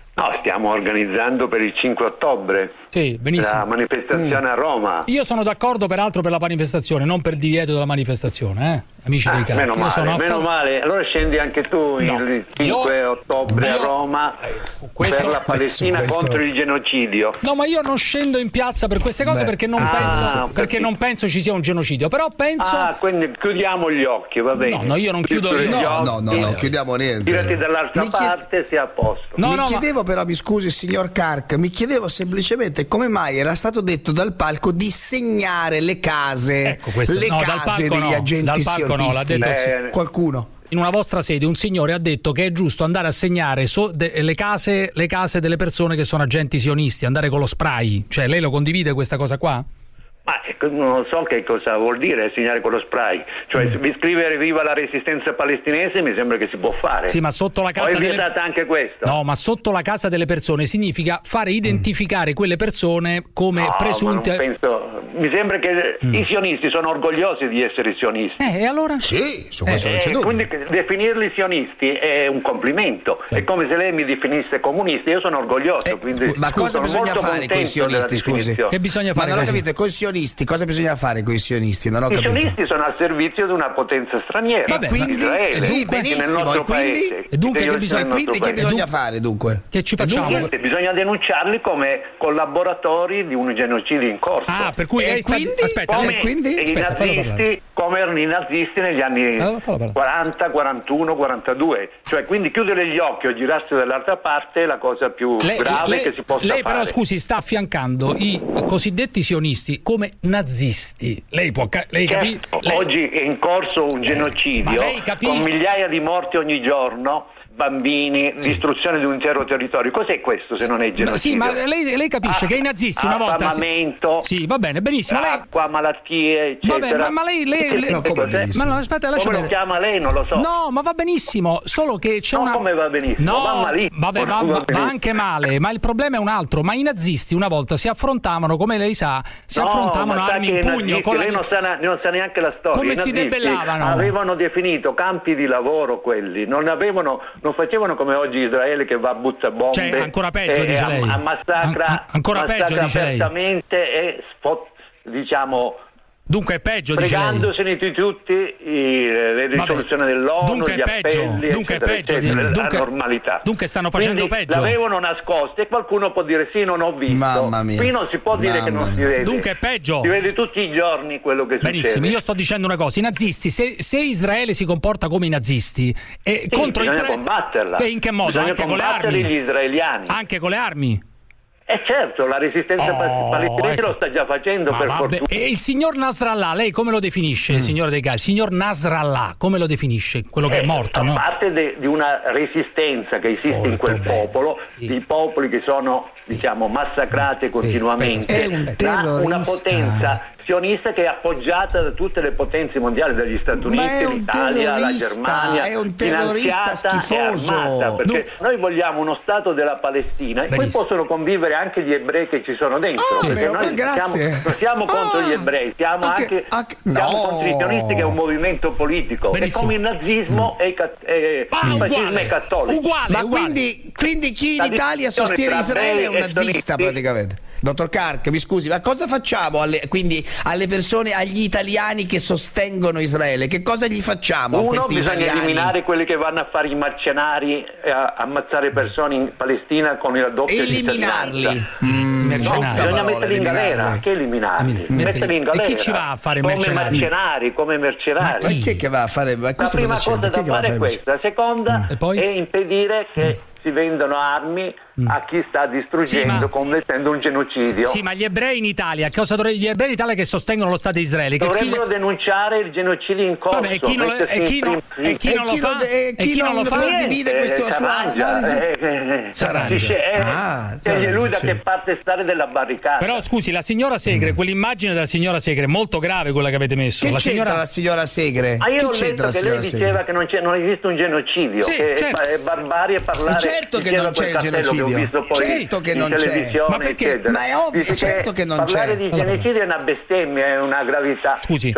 No, stiamo organizzando per il cinque ottobre sì, benissimo. la manifestazione mm. a Roma. Io sono d'accordo peraltro per la manifestazione, non per il divieto della manifestazione, eh? Amici ah, dei cari. Meno, male, sono meno affa- male, allora scendi anche tu no. il cinque io, ottobre io, a Roma questo, per la Palestina questo. contro il genocidio. No, ma io non scendo in piazza per queste cose Beh. perché non ah, penso perché non penso ci sia un genocidio, però penso Ah, quindi chiudiamo gli occhi, va bene. No, no, io non chiudo gli occhi. No, no, no, non chiudiamo niente. Tirati dall'altra mi parte chied... sia a posto. No, mi no, chiedevo ma... però, mi scusi signor Kark, mi chiedevo semplicemente come mai era stato detto dal palco di segnare le case, ecco le no, case degli no, agenti sionisti. No, l'ha detto eh, qualcuno. In una vostra sede un signore ha detto che è giusto andare a segnare so, de, le, case, le case delle persone che sono agenti sionisti, andare con lo spray. Cioè, lei lo condivide questa cosa qua? Ma non so che cosa vuol dire segnare con lo spray, cioè mm. scrivere viva la resistenza palestinese mi sembra che si può fare. Sì, ma sotto la casa o è delle... vietata anche questo? No, ma sotto la casa delle persone significa fare identificare mm. quelle persone come no, presunte. Ma non penso... Mi sembra che mm. i sionisti sono orgogliosi di essere sionisti. Eh, e allora? Sì, su questo eh, non c'è dubbio. Quindi definirli sionisti è un complimento. Sì. È come se lei mi definisse comunista, io sono orgoglioso. Eh, quindi, ma scusa, cosa bisogna fare con i sionisti, scusi? Che bisogna fare? Ma non ho capito, con i sionisti, cosa bisogna fare con i sionisti? Non ho I capito. sionisti sono al servizio di una potenza straniera. E quindi, Israele, sì, benissimo, nel nostro e quindi, paese. E dunque, che bisogna, quindi che bisogna fare dunque? Che ci facciamo? Dunque, bisogna denunciarli come collaboratori di un genocidio in corso. Ah, per cui lei sta... quindi? Aspetta, come quindi? i Aspetta, nazisti, come erano i nazisti negli anni quaranta, quarantuno, quarantadue. Cioè, quindi chiudere gli occhi o girarsi dall'altra parte è la cosa più lei, grave lei, che si possa lei fare. Lei però, scusi, sta affiancando i cosiddetti sionisti come nazisti. Lei può lei capi- certo, lei... Oggi è in corso un genocidio capi- con migliaia di morti ogni giorno, bambini, sì. distruzione di un intero territorio. Cos'è questo se non è genocidio? Sì, ma lei, lei capisce ah, che i nazisti una volta affamamento, sì, va bene, benissimo. Acqua, lei... malattie, eccetera. Vabbè, ma, ma lei, lei, lei... No, come ma no, aspetta, lascia come lo chiama lei? Non lo so. No, ma va benissimo, solo che c'è no, una come va benissimo? No, va malissimo. Vabbè, va, va, va anche male, ma il problema è un altro. Ma i nazisti una volta si affrontavano, come lei sa, si no, affrontavano armi in pugno. Nazisti, con la... Lei non sa, non sa neanche la storia. Come I si debellavano? Avevano definito campi di lavoro quelli, non avevano, non facevano come oggi Israele che va a butta bombe, cioè ancora peggio, e dice lei. A, a massacra, An- ancora massacra peggio, dice apertamente lei. E spot, diciamo dunque è peggio, dice lei. Pregandosene di tutti i, le risoluzioni dell'ONU, dunque gli è peggio, appelli, dunque eccetera, è peggio, eccetera, dunque, la normalità. Dunque stanno facendo Quindi peggio. L'avevano nascosto e qualcuno può dire sì, non ho visto. Mamma mia. Qui non si può dire Mamma che non mia. si vede. Dunque è peggio. Si vede tutti i giorni quello che Benissimo, succede. io sto dicendo una cosa, i nazisti, se, se Israele si comporta come i nazisti e sì, contro bisogna Israele, combatterla. e in che modo? Bisogna Anche con le armi? gli israeliani. Anche con le armi? Eh certo, la resistenza Oh, palestinese ecco. lo sta già facendo. Ma per vabbè. fortuna. E il signor Nasrallah, lei come lo definisce, Mm. il signore dei Gali? Il signor Nasrallah, come lo definisce? Quello che Eh, è morto, fa no? parte de- di una resistenza che esiste Molto in quel bene. popolo, Sì. di popoli che sono diciamo massacrati continuamente aspetta, aspetta. È un da una terrorista. potenza sionista che è appoggiata da tutte le potenze mondiali, dagli Stati Ma Uniti, è un l'Italia, la terrorista, Germania, è un terrorista finanziata e schifoso. armata, perché No. noi vogliamo uno Stato della Palestina in cui Benissimo. possono convivere anche gli ebrei che ci sono dentro, Ah, perché però, noi grazie. siamo, non siamo contro Ah, gli ebrei, siamo anche- anche, anche- siamo no. contro i sionisti, che è un movimento politico, Benissimo. è come il nazismo e, i cat- e Ah, il fascismo uguale, e cattolico. uguale, Ma uguale. quindi, quindi chi in La Italia distinzione sostiene tra Israele è un ebrei e nazista sionisti. praticamente. Dottor Kark, mi scusi, ma cosa facciamo alle, quindi alle persone, agli italiani che sostengono Israele? Che cosa gli facciamo a Uno, questi bisogna italiani? eliminare quelli che vanno a fare i mercenari e a ammazzare persone in Palestina con il doppio di Eliminarli. cittadinanza. Mm, Mercenari. No, brutta bisogna parola, metterli in galera, eliminarli. che eliminarli? Metterli- Metterli in E galera. chi ci va a fare come mercenari? mercenari? Come mercenari. Ma chi è che va a fare? Ma La questo prima cosa cosa c'entra? Chi da è che va a fare è fare? questa, la seconda E poi? è impedire che si vendano armi a chi sta distruggendo, Sì, ma- commettendo un genocidio. Sì, ma gli ebrei in Italia, cosa dovrebbero gli ebrei in Italia che sostengono lo Stato di Israele? Che Dovrebbero fine... denunciare il genocidio in corso. Vabbè, e chi non, lo- mettersi e chi in non- prim- e chi non lo E chi fa? non- e E chi chi non non lo fa? condivide Niente, questa eh, sua s'arrangia, analisi? eh, eh, eh, S'arrangia. si sce- eh, Ah, sceglie lui s'arrangia, da sì. che parte stare della barricata. Però scusi, la signora Segre, quell'immagine della signora Segre è molto grave quella che avete messo. Che la c'entra signora... la signora Segre? Ah, io Chi ho c'entra letto la che lei signora diceva Segre? che non, c'è, non esiste un genocidio, Sì, che certo. è, è barbarie parlare. Certo che diceva non c'è quel il castello che ho genocidio. visto poi Certo che in non c'è. televisione, Ma perché? eccetera. Ma è ovvio, Dice certo che non parlare c'è. di Allora, genocidio è una bestemmia, è una gravità. Scusi. Cioè,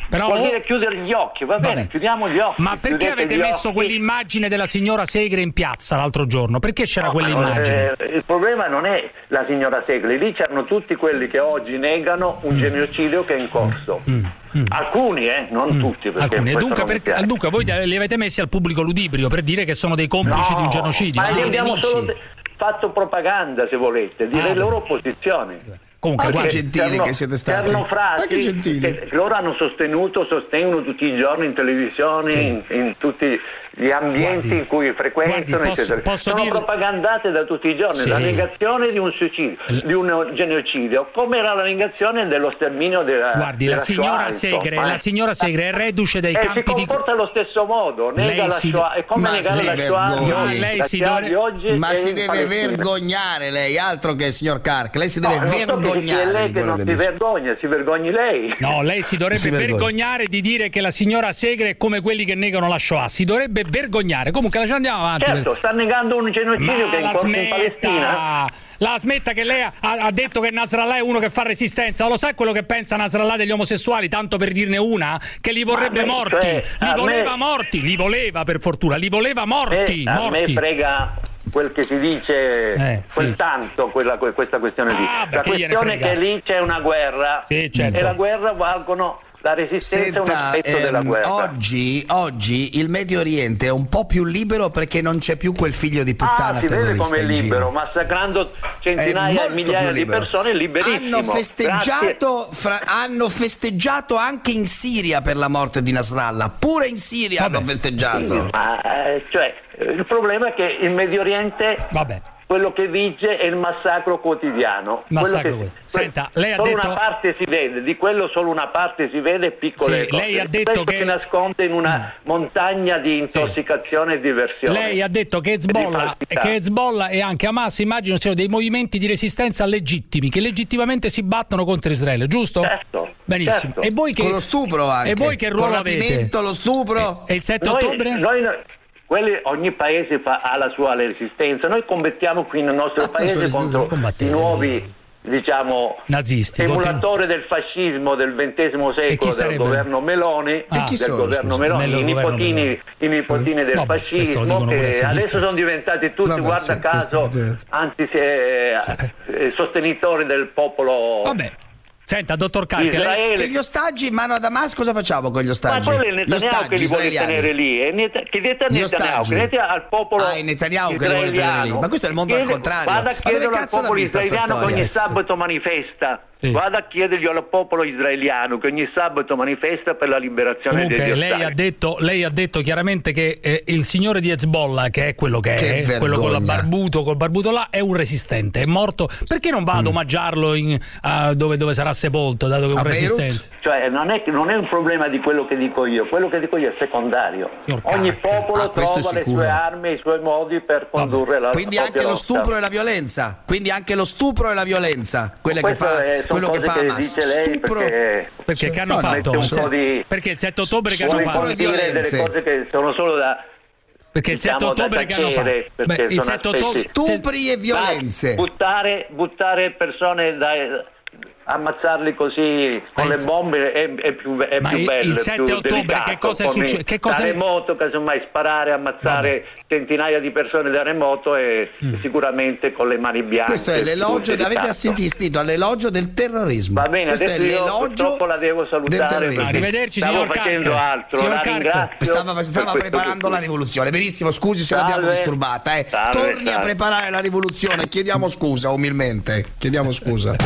Però vuol oh, dire chiudere gli occhi, va, va bene, bene, chiudiamo gli occhi. Ma perché avete messo occhi. quell'immagine della signora Segre in piazza l'altro giorno? Perché c'era no, quell'immagine? Eh, il problema non è la signora Segre, lì c'erano tutti quelli che oggi negano un mm. genocidio che è in corso. Mm. Mm. Alcuni, eh, non mm. tutti. Alcuni. E dunque, per, dunque voi li avete messi al pubblico ludibrio per dire che sono dei complici no, di un genocidio. Ma no? abbiamo solo de- fatto propaganda, se volete, dire ah, le loro posizioni. Comunque, che gentili che siete stati. Erano frasi che loro hanno sostenuto, sostengono tutti i giorni in televisione, sì. in, in tutti gli ambienti guardi, in cui frequentano, guardi, posso, posso sono dirlo? propagandate da tutti i giorni. Sì. La negazione di un suicidio, L- di un genocidio, come era la negazione dello sterminio della Guardi, della la signora Shoah, Segre, insomma, la signora Segre è reduce dai eh, campi di... si comporta di... allo stesso modo, nega lei la si... Shoah, è come ma negare la Shoah di oggi. Lei la si Shoah dovre... di oggi ma si deve Palestina. vergognare lei, altro che il signor Kark, lei si deve no, vergognare. So lei che non che si dice. vergogna, si vergogni lei. No, lei si dovrebbe si vergognare di dire che la signora Segre è come quelli che negano la Shoah, si dovrebbe vergognare. Comunque la andiamo avanti. Certo, per... sta negando un genocidio ma che è in corso in Palestina. La smetta che lei ha, ha detto che Nasrallah è uno che fa resistenza. Lo sa quello che pensa Nasrallah degli omosessuali, tanto per dirne una? Che li vorrebbe me, morti, cioè, li voleva me... morti, li voleva per fortuna, li voleva morti, eh, morti. A me frega quel che si dice, eh, quel sì. tanto quella, questa questione lì. Ah, la questione è che lì c'è una guerra sì, certo. e la guerra valgono. La resistenza Senta, è un aspetto ehm, della guerra. Oggi, oggi il Medio Oriente è un po' più libero perché non c'è più quel figlio di puttana ah, si vede come è libero, giro. massacrando centinaia e migliaia di persone, è liberissimo. Hanno festeggiato, fra, hanno festeggiato anche in Siria per la morte di Nasrallah, pure in Siria Vabbè. hanno festeggiato. Sì, ma, eh, cioè, il problema è che il Medio Oriente... Vabbè. Quello che vige è il massacro quotidiano. Massacro che, Senta, lei ha solo detto... una parte si vede, di quello solo una parte si vede, piccole sì, cose. Lei ha detto che si nasconde in una mm. montagna di intossicazione sì. e diversione. Lei ha detto che Hezbollah, che Hezbollah e anche Hamas, immagino, siano dei movimenti di resistenza legittimi, che legittimamente si battono contro Israele, giusto? Certo. Benissimo. Certo. E voi che... Con lo stupro anche. E voi che ruolo Con avete? lo stupro. E, e il sette noi, ottobre? Noi, noi, quelli, ogni paese fa, ha la sua resistenza. Noi combattiamo qui nel nostro ah, paese contro i nuovi, diciamo, nazisti, emulatori del fascismo del ventesimo secolo, del governo Meloni, ah, del sono, governo Meloni, Meloni, i nipotini, Meloni. i nipotini del no, fascismo, che adesso sono diventati tutti, Vabbè, guarda sì, caso, anzi, eh, eh, sostenitori del popolo. Vabbè. Senta, dottor Kark, e gli ostaggi in mano a Hamas cosa facciamo con gli ostaggi? Ma quello è Netanyahu che li vuole tenere lì, è Net- che detta Netanyahu, che detta al popolo ah, Netanyahu che li vuole tenere lì. Ma questo è il mondo chiede, al contrario. Vada a chiederlo al popolo israeliano che ogni sabato manifesta. Sì. Vada a chiedergli al popolo israeliano che ogni sabato manifesta per la liberazione Comunque, degli ostaggi. Lei ha detto, lei ha detto chiaramente che eh, il signore di Hezbollah, che è quello che, che è, vergogna. quello con la barbuto, col barbuto là, è un resistente, è morto. Perché non va ad omaggiarlo in, uh, dove, dove sarà sepolto, dato che è un resistente? Cioè, non è, non è un problema di quello che dico io, quello che dico io è secondario. Ogni popolo ah, trova le sue armi, i suoi modi per condurre Vabbè. la Quindi anche lo stupro e la violenza. Quindi anche lo stupro e la violenza. Quelle che fa, quello che fa che Hamas. dice lei stupro. perché, perché che hanno no, fatto un po' di, perché il sette ottobre che hanno fatto dire delle cose che sono solo da perché il sette ottobre che hanno fatto Beh, il sette ottobre stupri e violenze. Dai, buttare buttare persone dai, ammazzarli così con ma le bombe è, è più, è ma più il, bello. Il sette ottobre che cosa è successo? Che cosa da remoto, casomai sparare, ammazzare Vabbè. centinaia di persone da remoto e mm. sicuramente con le mani bianche. Questo è l'elogio, avete assistito all'elogio del terrorismo. Va bene, Questo adesso è io purtroppo la devo salutare. Arrivederci, stavo signor facendo Kark. altro. Signor la ringrazio. Stava, stava preparando la rivoluzione. Benissimo, scusi se salve. l'abbiamo disturbata. Eh. Salve, Torni salve. a preparare la rivoluzione. Chiediamo scusa umilmente. Chiediamo scusa.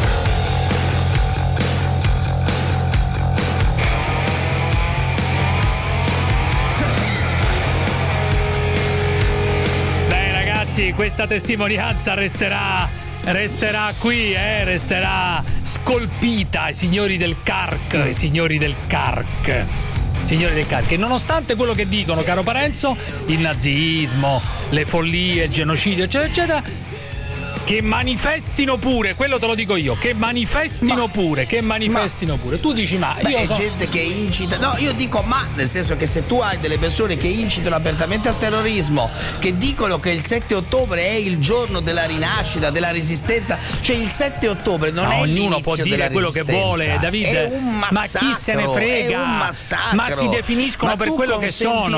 Questa testimonianza resterà resterà qui, eh, resterà scolpita ai signori del Kark, ai signori del Kark. Signori del Kark, e nonostante quello che dicono, caro Parenzo, il nazismo, le follie, il genocidio, eccetera, eccetera, che manifestino pure, quello te lo dico io, che manifestino ma, pure, che manifestino ma, pure. Tu dici ma beh, io è so... gente che incita. No, io dico ma, nel senso che se tu hai delle persone che incitano apertamente al terrorismo, che dicono che il sette ottobre è il giorno della rinascita, della resistenza, cioè il sette ottobre non no, è ognuno l'inizio può dire quello che vuole, David. È un massacro, ma chi se ne frega? È un massacro. Ma si definiscono ma per quello che sono.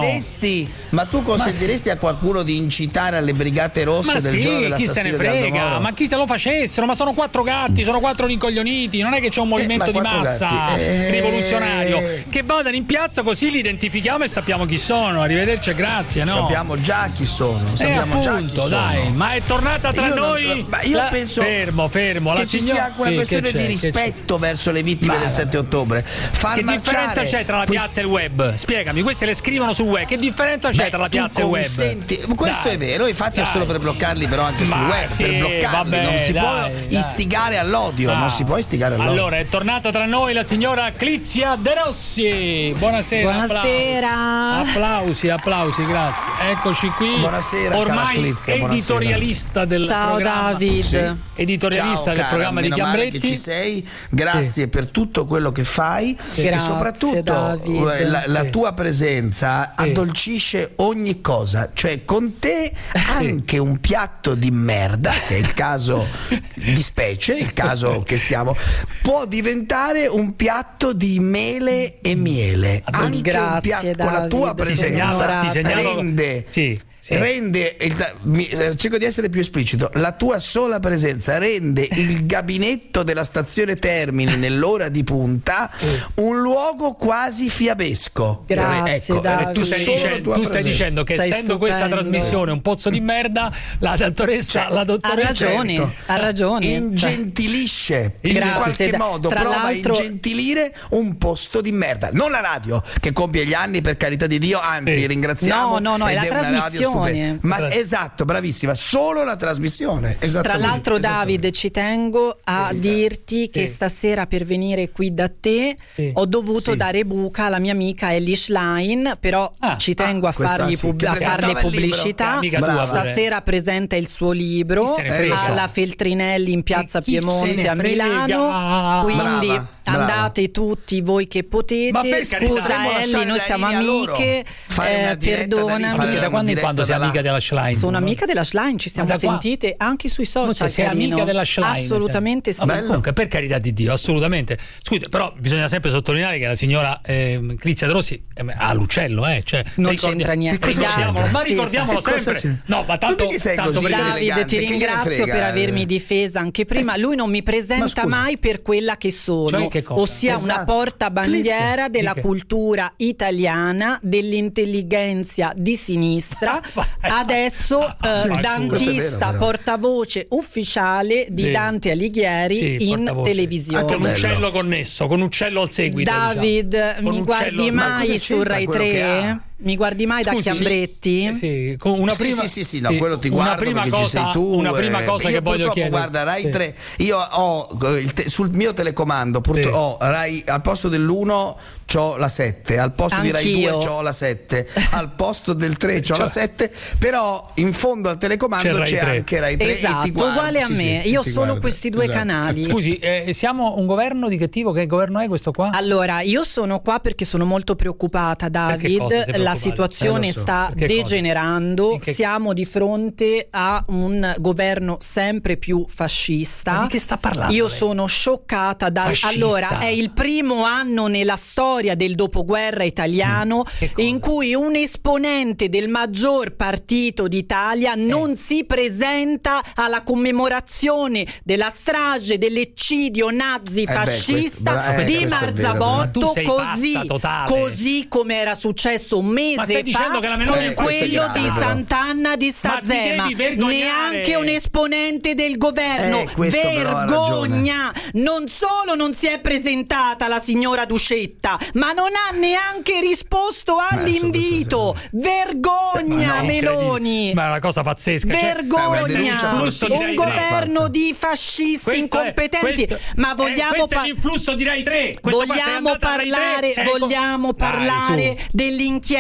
Ma tu consentiresti ma a qualcuno di incitare alle brigate rosse ma del sì, giorno dell'assassinio chi se ne frega? Ma chi se lo facessero? Ma sono quattro gatti, sono quattro rincoglioniti, non è che c'è un movimento eh, di massa eh, rivoluzionario che vadano in piazza così li identifichiamo e sappiamo chi sono. Arrivederci e grazie, no? Sappiamo già chi sono, sappiamo eh, già appunto, chi dai, sono. ma è tornata tra io noi. Non, ma io la... penso fermo, fermo, che la ci signora... sia anche una sì, questione di rispetto verso le vittime ma... del sette ottobre. Far che marciare... differenza c'è tra la quest... piazza e il web? Spiegami, queste le scrivono sul web. Che differenza c'è Beh, tra la piazza e il web? Consenti... Questo dai, è vero, infatti dai. è solo per bloccarli, però anche sul ma web, sì, per bloccarli. Vabbè, non si dai, può dai. istigare all'odio, ah. non si può istigare all'odio. Allora, è tornata tra noi la signora Clizia De Rossi. Buonasera. Buonasera. Applausi, applausi, grazie. Eccoci qui. Buonasera. Ormai Clizia, editorialista del Ciao, programma. David. Sì. Editorialista Ciao, del cara, programma di Chiambretti. Che ci sei. Grazie sì. per tutto quello che fai sì. e Grazie, soprattutto la, la sì. tua presenza sì. addolcisce ogni cosa. Cioè con te anche sì. un piatto di merda, che è il caso di specie, il caso che stiamo, può diventare un piatto di mele e miele. Anche grazie, un piatto David, con la tua presenza ti segnalo, rende sì. Sì. rende il, mi, cerco di essere più esplicito, la tua sola presenza rende il gabinetto della stazione Termini nell'ora di punta un luogo quasi fiabesco. Grazie, ecco, Davide. tu stai, dicendo, tu stai dicendo che Sei essendo stupendo. questa trasmissione un pozzo di merda, la dottoressa, cioè, la dottoressa ha ragione, certo, ha ragione. ingentilisce in Grazie, qualche da, modo tra prova l'altro... a ingentilire un posto di merda, non la radio che compie gli anni, per carità di Dio, anzi sì. ringraziamo. No, no, no, è la è trasmissione. Ma esatto, bravissima, solo la trasmissione. Tra l'altro, David, ci tengo a sì, dirti sì. che stasera per venire qui da te sì. ho dovuto sì. dare buca alla mia amica Ellie Schlein, però ah, ci tengo ah, a, fargli sì, pub- a farle pubblicità. Stasera presenta il suo libro alla Feltrinelli in Piazza Piemonte a Milano. Quindi brava, andate brava. tutti voi che potete. Scusa Ellie, noi siamo amiche, eh, perdonami. Da quando in quando sei amica della Schlein? Sono amica della Schlein, ci siamo sentite anche sui social. Sei amica della Schlein? Assolutamente cioè. sì. Vabbè, comunque, per carità di Dio, assolutamente. Scusa, però bisogna sempre sottolineare che la signora eh, Clizia De Rossi eh, ha l'uccello, eh, cioè, non ricordi- c'entra niente. Ricordiamolo, ma ricordiamolo sì. sempre. No, ma tanto, tanto per David, ti ringrazio per avermi difesa anche prima. Lui non mi presenta mai per quella che sono, cioè, che ossia esatto. una portabandiera della cultura italiana, dell'intelligenza di sinistra. Adesso eh, dantista, vero, portavoce ufficiale di sì. Dante Alighieri sì, in portavoce. televisione. Ah, con uccello connesso, con uccello al seguito. David, diciamo. mi guardi mai su Rai tre? Mi guardi mai Scusi, da Chiambretti? Sì, sì, con una prima, sì, sì, sì, sì, no, quello ti guardo perché cosa, ci sei tu. Una prima cosa eh, che voglio chiedere. Guarda, Rai sì. tre, io ho il te, sul mio telecomando, purtroppo sì. ho Rai al posto dell'uno c'ho la sette, al posto Anch'io. di Rai due c'ho la sette, al posto del tre c'ho la sette, però in fondo al telecomando c'è, c'è anche Rai tre. Esatto, e ti guardo, uguale a sì, me, sì, io ho solo guardo. questi due esatto. canali. Scusi, eh, siamo un governo di che tipo? Che governo è questo qua? Allora, io sono qua perché sono molto preoccupata, David. La situazione eh, so. sta degenerando, siamo di fronte a un governo sempre più fascista. Ma di che sta parlando? Io lei? sono scioccata da Fascista. Allora, è il primo anno nella storia del dopoguerra italiano mm, in cui un esponente del maggior partito d'Italia eh. non si presenta alla commemorazione della strage dell'eccidio nazi eh fascista beh, questo, di Marzabotto, così, così come era successo un mese fa con quello di Sant'Anna di Stazema. Neanche un esponente del governo. Eh, vergogna! Non solo non si è presentata la signora Duscetta, ma non ha neanche risposto all'invito. Vergogna, ma no, Meloni! Ma è una cosa pazzesca. Vergogna! Cioè, un governo di fascisti questo incompetenti. È, questo, ma vogliamo eh, questo è l'influsso di Rai tre. Vogliamo parlare, tre. vogliamo Ecco. parlare Dai, dell'inchiesta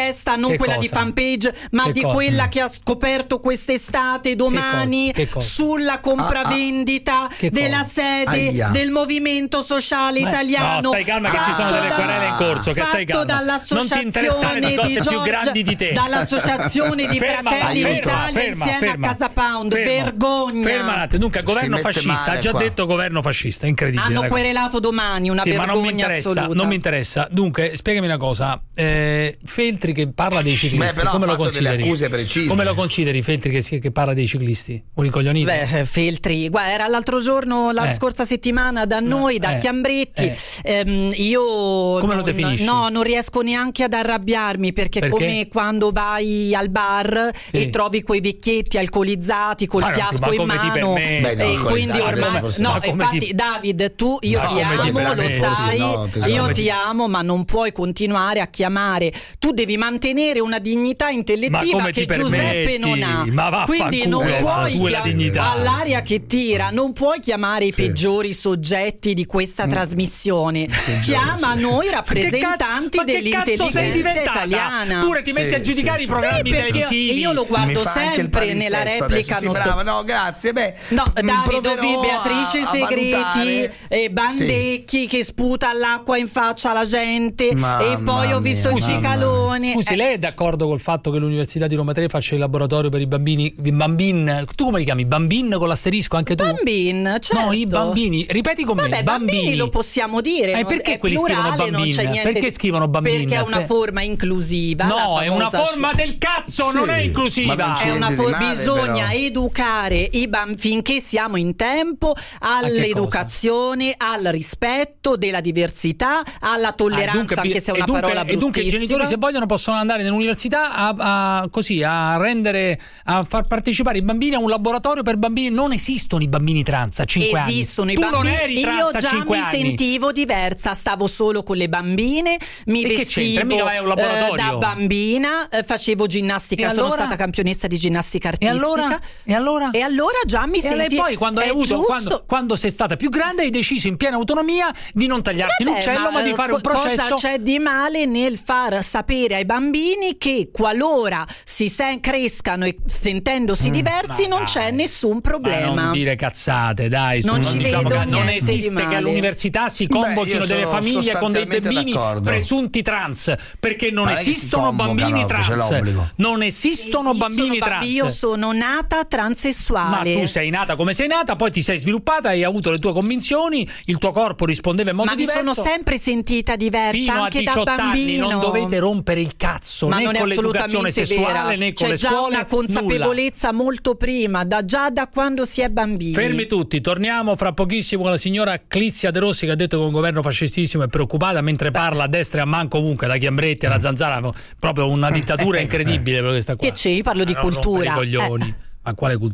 d'inchiesta, non che quella cosa? di fanpage, ma che di cosa? quella che ha scoperto quest'estate domani Che cosa? Che cosa? sulla compravendita Ah, ah. Che della cosa? sede Aia. del Movimento Sociale Ma- Italiano. no, stai calma che ci sono delle da- querele in corso, che stai fatto calma. Non ti interessare di dall'associazione cose di più Giorgia, grandi di te. dall'associazione di Ferma, Fratelli ferma, d'Italia ferma, insieme ferma. a Casa Pound. Fermo. Vergogna. Ferma un attimo. Dunque, governo Si mette fascista, male ha già qua. detto governo fascista, incredibile. Hanno ragazzi. querelato domani, una Sì, ma non mi vergogna interessa, assoluta. non mi interessa. Dunque, spiegami una cosa. Eh, Feltri che parla dei ciclisti, Beh, però come ha lo fatto delle consideri? accuse precise. Come lo consideri Feltri che, si- che parla dei ciclisti? Un ricoglionito? Beh, Feltri, guarda, era l'altro giorno, la Eh. scorsa settimana da noi, da eh, Chiambretti. eh. Ehm, io Come lo non- definisci? No, non riesco neanche ad arrabbiarmi perché, Perché? come quando vai al bar Sì. e trovi quei vecchietti alcolizzati col Ma no, fiasco ma in come ti mano. permetti? Beh, no, e alcolizzati, quindi ormai forse no, Ma come infatti ti- David, tu io Ma ti come ti amo, lo permetti? sai, No, tesoro. io Come ti ti- amo, ma non puoi continuare a chiamare. Tu devi mantenere una dignità Ma intellettiva come che ti Giuseppe permetti? non ha. Ma vaffanculo, Quindi non eh, puoi tu e la chiam- dignità. all'aria che tira, non puoi chiamare i peggiori soggetti di questa trasmissione. Chiama noi rappresentanti Ma che cazzo sei dell'intelligenza diventata? italiana. Pure ti metti Sì, a giudicare sì, i sì. programmi Sì, perché televisivi. io lo Mi guardo fa anche il sempre nella palinsesto replica. adesso. Sì, not- brava, no, grazie. Beh, No, m- Davide, proverò vi Beatrice a- a Segreti valutare. e Bandecchi che sputa l'acqua in faccia alla gente Mamma e poi ho visto mia, il mamma. Cicalone. Scusi, Eh, lei è d'accordo col fatto che l'Università di Roma tre faccia il laboratorio per i bambini? I bambin, tu come li chiami? Bambin con l'asterisco anche tu? Bambin, certo. No, i bambini. Ripeti con me. Vabbè, bambini. lo possiamo dire. E non- perché è quelli scrivono plurale, non bambin? c'è niente Perché di- scrivono bambin? Perché è una Per- forma inclusiva. No, la è una famosa forma sci- del cazzo, Sì, non è ma inclusiva. non c'è È una niente di for- male, bisogna però. educare i bambini finché siamo in tempo all'educazione, al rispetto della diversità, alla tolleranza, Ah, dunque, anche se è e una dunque- parola E dunque i bruttissima. genitori, se vogliono, possono andare nell'università a, a- così a rendere, a far partecipare i bambini a un laboratorio per bambini. Non esistono i bambini trans a cinque anni. Esistono i Tu bambini. non eri trans Io a già cinque mi anni. sentivo diversa, stavo solo con le bambine, mi E che vestivo c'entra? Mica vai a un laboratorio. eh, da bambina, eh, facevo ginnastica, E sono allora? stata campionessa di ginnastica E artistica. allora? E allora? E allora già mi E sentivo. poi quando hai è avuto, giusto- quando, quando sei stata più grande, hai deciso in piena autonomia di non tagliarti Vabbè, l'uccello, ma, di eh, fare un co- processo. Cosa c'è di male nel far sapere ai bambini che qualora si sen- crescano e sentendosi diversi ma non dai. c'è nessun Ma problema. non dire cazzate, dai. su, Non ci diciamo vedo che non niente di esiste che male. all'università si Beh, convochino io delle sono famiglie con dei sostanzialmente bambini d'accordo. presunti trans, perché non Ma non è che si esistono convocano, bambini che c'è trans. l'obbligo. Non esistono bambini Sono- trans. Io sono nata Ma transessuale. tu sei nata come sei nata, poi ti sei sviluppata, hai avuto le tue convinzioni, il tuo corpo rispondeva in modo Ma mi diverso. sono sempre sentita diversa Fino a anche da diciotto anni bambino. non dovete rompere il cazzo Ma né non è con l'educazione assolutamente sessuale vera. né con C'è le già scuole. una consapevolezza molto prima, da già da quando si è bambini. Fermi tutti, torniamo fra pochissimo con la signora Clizia De Rossi che ha detto che un governo fascistissimo è preoccupata mentre parla a destra e a manco ovunque, da Chiambretti alla Zanzara, proprio una dittatura incredibile per questa qua. Che c'è? Io parlo di Ma non cultura. rompere i coglioni. Eh. Ma quale cultura?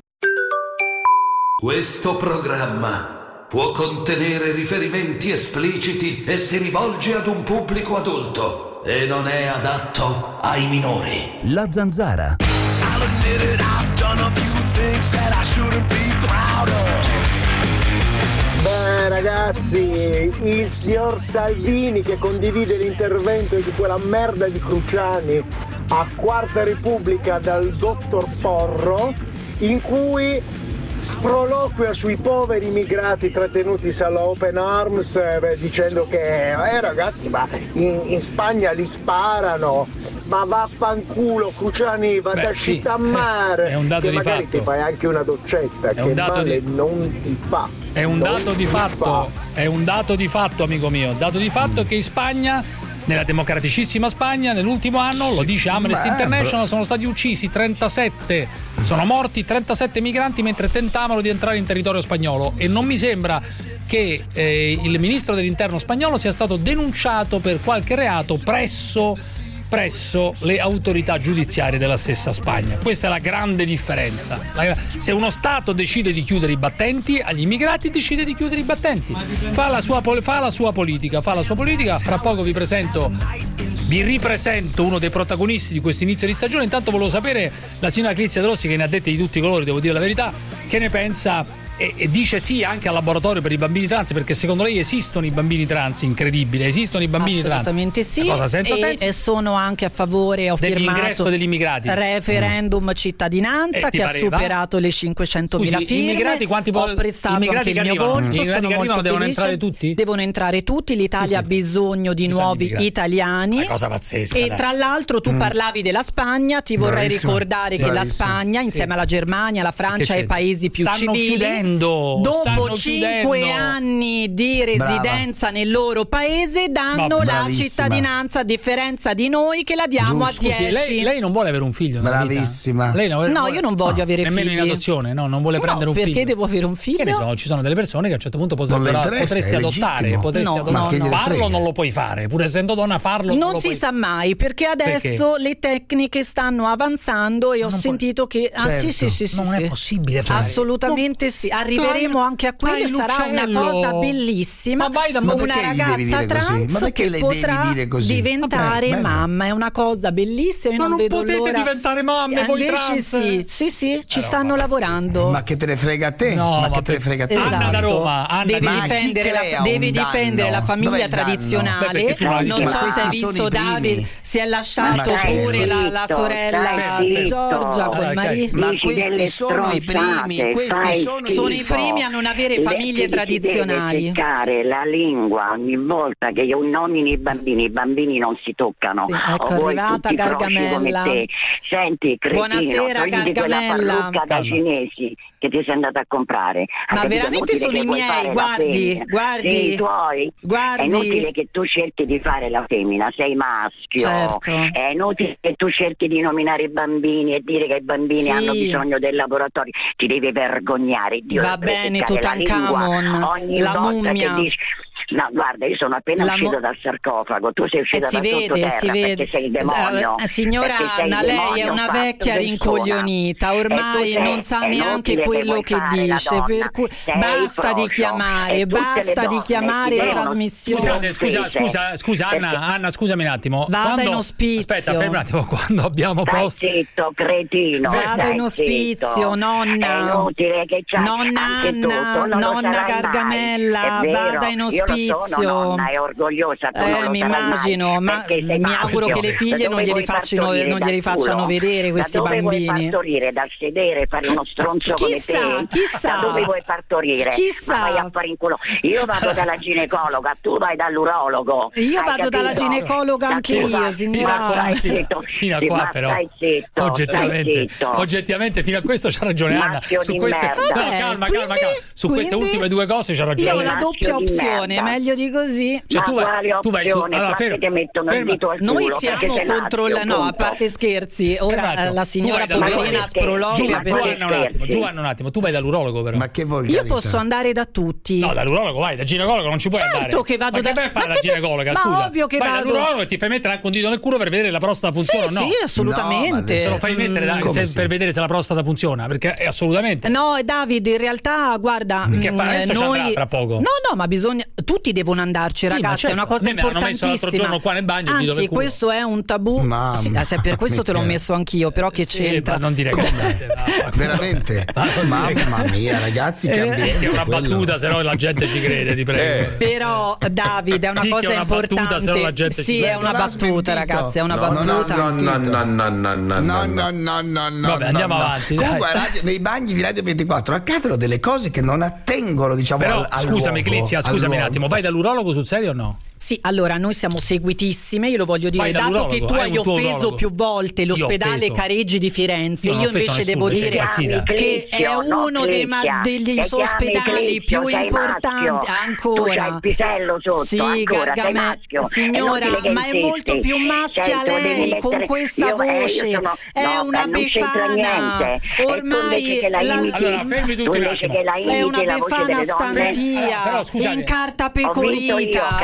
Questo programma può contenere riferimenti espliciti e si rivolge ad un pubblico adulto e non è adatto ai minori. La Zanzara. Beh ragazzi, il signor Salvini che condivide l'intervento di quella merda di Cruciani a Quarta Repubblica dal dottor Porro, in cui sproloquia sui poveri immigrati trattenuti all'Open Arms, eh, beh, dicendo che eh ragazzi ma in, in Spagna li sparano, ma vaffanculo Cruciani, va Beh, da sì, città a mare, è un dato che di magari fatto. ti fai anche una doccetta, È che un dato male di- non ti fa. È un Non dato di ti fatto, fa. è un dato di fatto, amico mio. Dato di fatto che in Spagna, nella democraticissima Spagna, nell'ultimo anno, lo dice Amnesty Beh, International, sono stati uccisi trentasette, sono morti trentasette migranti mentre tentavano di entrare in territorio spagnolo. E non mi sembra che eh, il ministro dell'interno spagnolo sia stato denunciato per qualche reato presso presso le autorità giudiziarie della stessa Spagna. Questa è la grande differenza. La- se uno Stato decide di chiudere i battenti agli immigrati, decide di chiudere i battenti. Fa la sua, pol- fa la sua politica, fa la sua politica. Fra poco vi presento, vi ripresento uno dei protagonisti di questo inizio di stagione. Intanto volevo sapere la signora Clizia De Rossi, che ne ha dette di tutti i colori, devo dire la verità, che ne pensa e, e dice sì anche al laboratorio per i bambini trans, perché secondo lei esistono i bambini trans, incredibile, esistono i bambini assolutamente trans? Assolutamente sì, cosa senza e, e sono anche a favore, ho dell'ingresso firmato degli immigrati, referendum mm. cittadinanza che pareva? ha superato le cinquecentomila Scusi, firme. Immigrati, quanti po- ho prestato anche il mio arrivano, voto, gli sono che molto arrivano devono felice. entrare tutti? Devono entrare tutti, l'Italia tutti. ha bisogno di Bisogna nuovi immigrati. italiani. Una cosa pazzesca. E dai. tra l'altro tu mm. parlavi della Spagna, ti vorrei Bravissimo. ricordare Bravissimo. che la Spagna insieme sì. alla Germania, la Francia e i paesi più stanno civili chiudendo, dopo stanno cinque chiudendo. anni di residenza Brava. nel loro paese danno Ma, la cittadinanza, a differenza di noi che la diamo Giusto. a dieci. Lei, lei non vuole avere un figlio? Bravissima. Lei non, no, vuole, io non voglio no, avere nemmeno figli. in adozione, no, non vuole no, prendere un perché figlio. Perché devo avere un figlio? Che ne so, ci sono delle persone che a un certo punto potresti adottare, potresti no, adottare. No, no. Farlo non lo puoi fare, pur essendo donna farlo. Non, non lo si puoi... sa mai, perché adesso perché? le tecniche stanno avanzando e ho sentito puoi... che certo, ah sì sì sì, sì non sì. è possibile fare. Assolutamente no, sì, arriveremo dai, anche a quello, sarà una cosa bellissima. Ma vai da una ragazza trans che potrà diventare Vabbè, mamma, è una cosa bellissima. Ma non, non vedo potete l'ora. diventare mamme, voi Invece trans. sì, sì, sì, ci eh, stanno no, lavorando. Ma che te ne frega a te? No, ma, ma che te ne frega a te? Esatto. Anna da Roma, Anna devi ma difendere, la, devi difendere la famiglia tradizionale. Beh, non so se hai visto David, si è lasciato pure la, la sorella di Giorgia col marito. Ma questi sono i primi, questi sono, sono i primi a non avere famiglie tradizionali. Seccare la lingua ogni volta che io nomini i bambini, i bambini non si toccano. Sì, ecco, è arrivata Gargamella. Senti, cretino, buonasera Gargamella. Da cinesi che ti sei andata a comprare. Ma veramente sono i miei, guardi, guardi, sì, i tuoi. guardi. È inutile che tu cerchi di fare la femmina, sei maschio. Certo. È inutile che tu cerchi di nominare i bambini e dire che i bambini sì. hanno bisogno del laboratorio. Ti devi vergognare. Dio, va bene, Tutankhamon, la, la mummia. No, guarda, io sono appena la uscito mo- dal sarcofago, tu sei uscita eh, si da vede, sottoterra si vede. perché sei il demonio. Uh, signora Anna, lei è una vecchia rincoglionita, ormai sei, non sa neanche quello che, che dice, per cui basta di chiamare, basta di chiamare in trasmissione. Scusate, scusa, scusa, scusa Anna, Anna, scusami un attimo. Vada quando, in ospizio. Aspetta, fermi un attimo, quando abbiamo posto. Zitto, cretino. Vada in ospizio, nonna. È inutile che c'ha nonna Anna, tu, nonna Gargamella, vada in ospizio. Sono nonna, è orgogliosa. Tu eh, non mi immagino, ma mi maschio. auguro che le figlie non glieli facciano, non glieli facciano vedere questi da dove bambini. Vuoi partorire? Dal sedere, fare uno stronzo chissà, come te? Chissà, da dove vuoi partorire? Chissà. Ma vai a fare in culo. Io vado dalla ginecologa, tu vai dall'urologo. Io Hai vado capito? dalla ginecologa anche io, signora. Fino a qua però. Zitto, oggettivamente, oggettivamente fino a questo c'ha ragione Anna. Su queste, no, Vabbè, calma, quindi, calma, calma. Su quindi, queste ultime due cose c'ha ragione. Io ho la doppia opzione, meglio di così. Cioè, tu vai, tu vai su, allora, ferma, che mettono il dito al culo, noi siamo contro la no, a parte scherzi. Ora eh, la signora poverina sproloquia perché un attimo, Giovanni un attimo, tu vai dall'urologo però. Ma che volgarità. Io posso andare da tutti. No, dall'urologo vai, da ginecologo non ci puoi certo andare. Certo che vado ma da che vai a fare ma la che ginecologa, ma scusa. ovvio che vai vado dall'urologo e ti fai mettere anche un dito nel culo per vedere la prostata funziona sì, o no? Sì, assolutamente. No, se lo fai mettere da, se, per vedere se la prostata funziona, perché è assolutamente. No, David, in realtà guarda, che mh, noi tra poco. No, no, ma bisogna tutti devono andarci, sì, ragazzi, certo. è una cosa me importantissima. L'altro giorno qua nel bagno, anzi, questo è un tabù. Sì, se per questo te l'ho messo anch'io, però che sì, c'entra? Ma non dire che veramente. Mamma mia, ragazzi, che è una battuta, se no la gente ci crede, ti prego. Però David, è una cosa una importante. Battuta, se no la gente sì, è una battuta, ragazzi, è una no, battuta. No, no, no, no, no, no, no, no, no, no, no. Vabbè, andiamo no. avanti. Comunque, radio, nei bagni di Radio ventiquattro accadono delle cose che non attengono, diciamo, però, al, al scusami, luogo, Clizia, scusami un luogo. attimo, vai dall'urologo sul serio o no? Sì, allora noi siamo seguitissime, io lo voglio dire, dato che tu hai offeso urologo. più volte l'ospedale Careggi di Firenze, io, io invece devo dire che è uno dei, ma, degli ospedali più importanti ancora. Tu il pisello sotto, sì, ancora, Gargamella, signora, ma è molto più maschia lei con questa io, voce, eh, sono, è no, una befana. Ormai la, allora fermi tutti un attimo. È una befana stantia, però, scusate, in carta pecorita.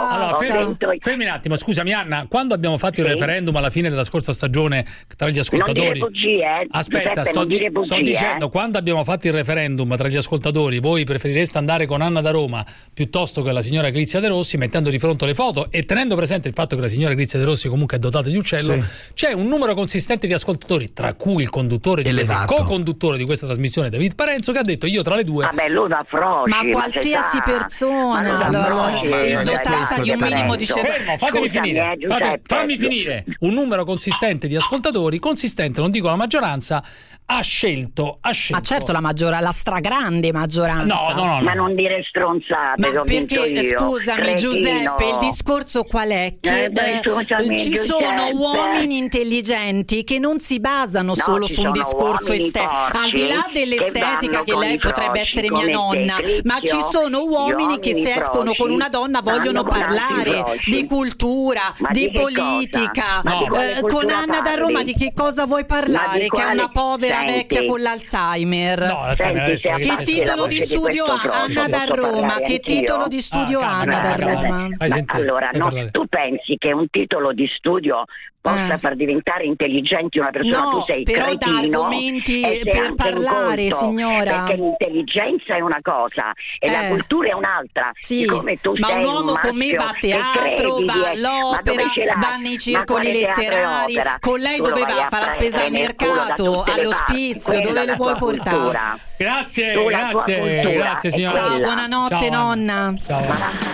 Allora, fermi, fermi un attimo, scusami Anna, quando abbiamo fatto il sì. referendum alla fine della scorsa stagione tra gli ascoltatori... Non dire bugie, eh. Aspetta, Giuseppe, sto, di, bugie, sto dicendo, eh. quando abbiamo fatto il referendum tra gli ascoltatori, voi preferireste andare con Anna da Roma piuttosto che la signora Grizia De Rossi, mettendo di fronte le foto e tenendo presente il fatto che la signora Grizia De Rossi comunque è dotata di uccello, sì. c'è un numero consistente di ascoltatori, tra cui il conduttore di questa, co-conduttore di questa trasmissione David Parenzo, che ha detto io tra le due... Vabbè, lui da Froci, ma qualsiasi ma persona ma allora, è dotata di un minimo di... Fermo, fatemi Scusami, finire, eh, Fate, fammi finire. Un numero consistente di ascoltatori, consistente, non dico la maggioranza, ha scelto, ha scelto. Ma certo la maggioranza, la stragrande maggioranza. No, no, no, no. Ma non dire stronzate. Ma perché, io, scusami cretino. Giuseppe, il discorso qual è? Che eh, beh, scusami, ci Giuseppe. sono uomini intelligenti che non si basano no, solo su un discorso estetico, al di là dell'estetica che lei potrebbe essere mia nonna, te, ma ci sono uomini che se escono con una donna vogliono parlare di cultura, ma di, di politica. No. Eh, con Anna da Roma di che cosa vuoi parlare? Che è una povera Senti. vecchia con l'Alzheimer. No, Senti, che titolo di studio ha Anna da Roma? Che titolo di studio ha Anna da Roma? Allora, no, tu pensi che un titolo di studio possa eh. far diventare intelligente una persona? No, tu sei però cretino, da argomenti per parlare, incolto, signora. Perché l'intelligenza è una cosa e eh. la cultura è un'altra. Sì, tu ma sei un uomo un con me va a teatro, va all'opera, va nei circoli letterari. Con lei dove va? Fa la spesa al mercato, all'ospizio, dove le vuoi portare? Grazie, grazie, grazie signora. Ciao, buonanotte Ciao, nonna. Ciao.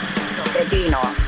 Cretino.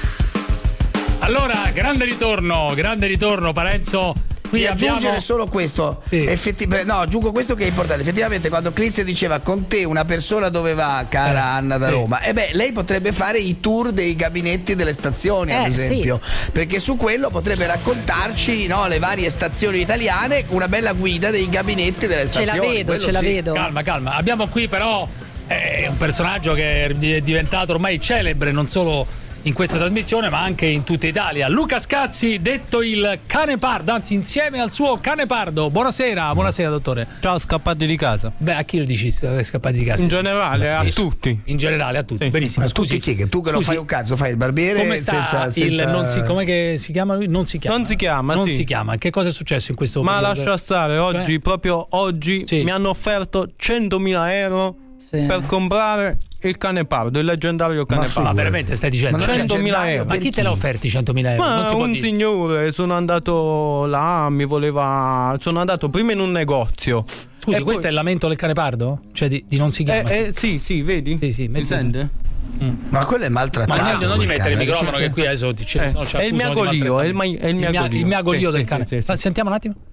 Allora, grande ritorno, grande ritorno Parenzo. Qui e abbiamo... aggiungere solo questo, sì. Effetti... no, aggiungo questo che è importante. Effettivamente, quando Clizia diceva con te una persona dove va, cara eh, Anna da sì. Roma, e eh beh, lei potrebbe fare i tour dei gabinetti delle stazioni, eh, ad esempio, sì. perché su quello potrebbe raccontarci, no, le varie stazioni italiane, una bella guida dei gabinetti delle stazioni. Ce la vedo, quello ce la sì. vedo. Calma, calma. Abbiamo qui però eh, un personaggio che è diventato ormai celebre, non solo in questa trasmissione ma anche in tutta Italia. Luca Scazzi, detto il Canepardo, anzi insieme al suo Canepardo. Buonasera, buonasera dottore. Ciao, scappati di casa. Beh, a chi lo dici scappati di casa? In generale, Beh, a tutti. In generale a tutti, sì. benissimo. Ma scusi, chi che tu che non fai un cazzo, fai il barbiere come sta senza, senza... il non si come che si chiama lui? Non si chiama. Non si chiama, Non sì. si chiama. Che cosa è successo in questo Ma momento? lascia stare, oggi, cioè? proprio oggi sì. mi hanno offerto centomila euro sì. per comprare il Canepardo, il leggendario Canepardo. Ma veramente stai dicendo? Ma centomila euro. Ma chi te l'ha offerti centomila euro? Ma non si un signore, sono andato là, mi voleva. Sono andato prima in un negozio. Scusi, e questo poi... è il lamento del Canepardo? Cioè di, di non si chiama? Eh, eh, sì, sì, vedi? Sì, sì, mi sente? Mm. Ma quello è maltrattato. Ma non gli mettere il microfono che qui adesso ti c'è. Eh, No, è il miagolio, è il, ma- è il miagolio. Il miagolio sì, del sì, cane. Sì, sì, sì. Sentiamo un attimo.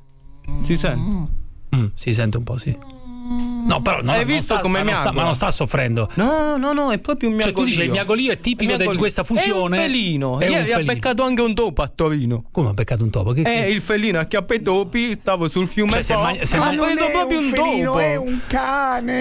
Si sente? Mm, si sente un po', sì. No, però no, hai non visto sta, come ma, non sta, ma non sta soffrendo. No, no, no, è proprio un miagolio. Cioè tu dici il miagolio è tipico miagolio. di questa fusione. È un felino. È Ieri un ha beccato anche un topo a Torino. Come ha beccato un topo? Che, eh, che... il felino acchiappa i topi, stavo sul fiume cioè, se Po, ma, se ha ma... preso proprio un, un felino, topo. È un cane.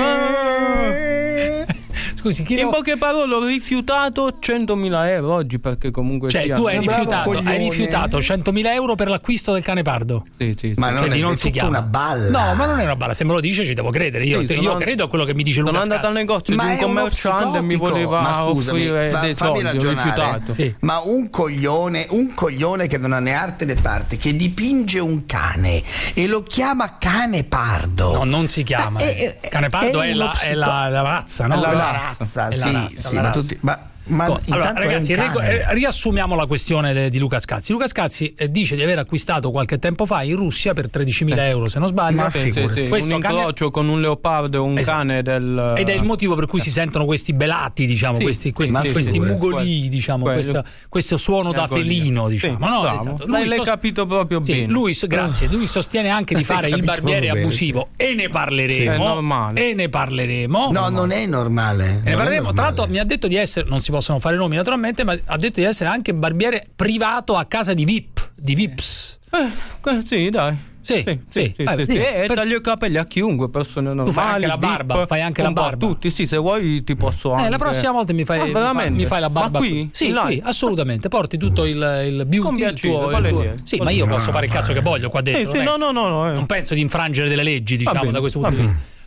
Ah. Scusi, chi in lo... poche parole ho rifiutato centomila euro oggi perché comunque cioè sia... tu hai rifiutato, hai rifiutato centomila euro per l'acquisto del Canepardo. Sì, sì, sì. Ma cioè, non, è, non è si chiama una balla. No, ma non è una balla, se me lo dice ci devo credere. Io, sì, io sono... credo a quello che mi dice Luca Sono andato Scazzi. al negozio ma di un commerciante e mi voleva ma scusami, offrire fa, dei fammi soldi, ho rifiutato. Sì. Ma un coglione, un coglione che non ha né arte né parte, che dipinge un cane e lo chiama Canepardo. No, non si chiama. Eh, eh, Canepardo è, è, la, psico... è la, la razza, no? È la, la razza, razza, sì, è la razza, sì, la ma razza. tutti ma Ma allora, ragazzi, riassumiamo la questione de, di Luca Scazzi. Luca Scazzi eh, dice di aver acquistato qualche tempo fa in Russia per tredicimila euro, se non sbaglio. Ma sì, sì, sì. Un incrocio cane... con un leopardo e un esatto. cane del. Ed è il motivo per cui si sentono questi belati, diciamo, sì, questi, questi, sì, questi mugolii, diciamo, questa, questo suono da felino, diciamo. Sì, no, esatto. Lui l'hai sost... capito proprio sì, bene. Lui, grazie. Lui sostiene anche di fare il barbiere bene, abusivo sì. e ne parleremo. Sì, è normale. E ne parleremo. No, non è normale. E ne parleremo. Tra l'altro, mi ha detto di essere, non si possono fare nomi naturalmente, ma ha detto di essere anche barbiere privato a casa di V I P, di V I Ps. Eh, sì, dai. Sì, sì, sì, sì, eh, sì, sì. E Per... taglio i capelli a chiunque, persone normali. Tu fai anche la barba, V I P, fai anche la barba. A tutti, sì, se vuoi ti posso anche. Eh, la prossima volta mi fai, ah, mi, fai mi fai la barba. Ma qui? Sì, qui, assolutamente. Porti tutto il, il beauty. Con piacere, il tuo, il tuo... Sì, ma io posso fare il cazzo che voglio qua dentro. Sì, sì, no, no, no, no, eh. Non penso di infrangere delle leggi, diciamo, bene, da questo punto di vista.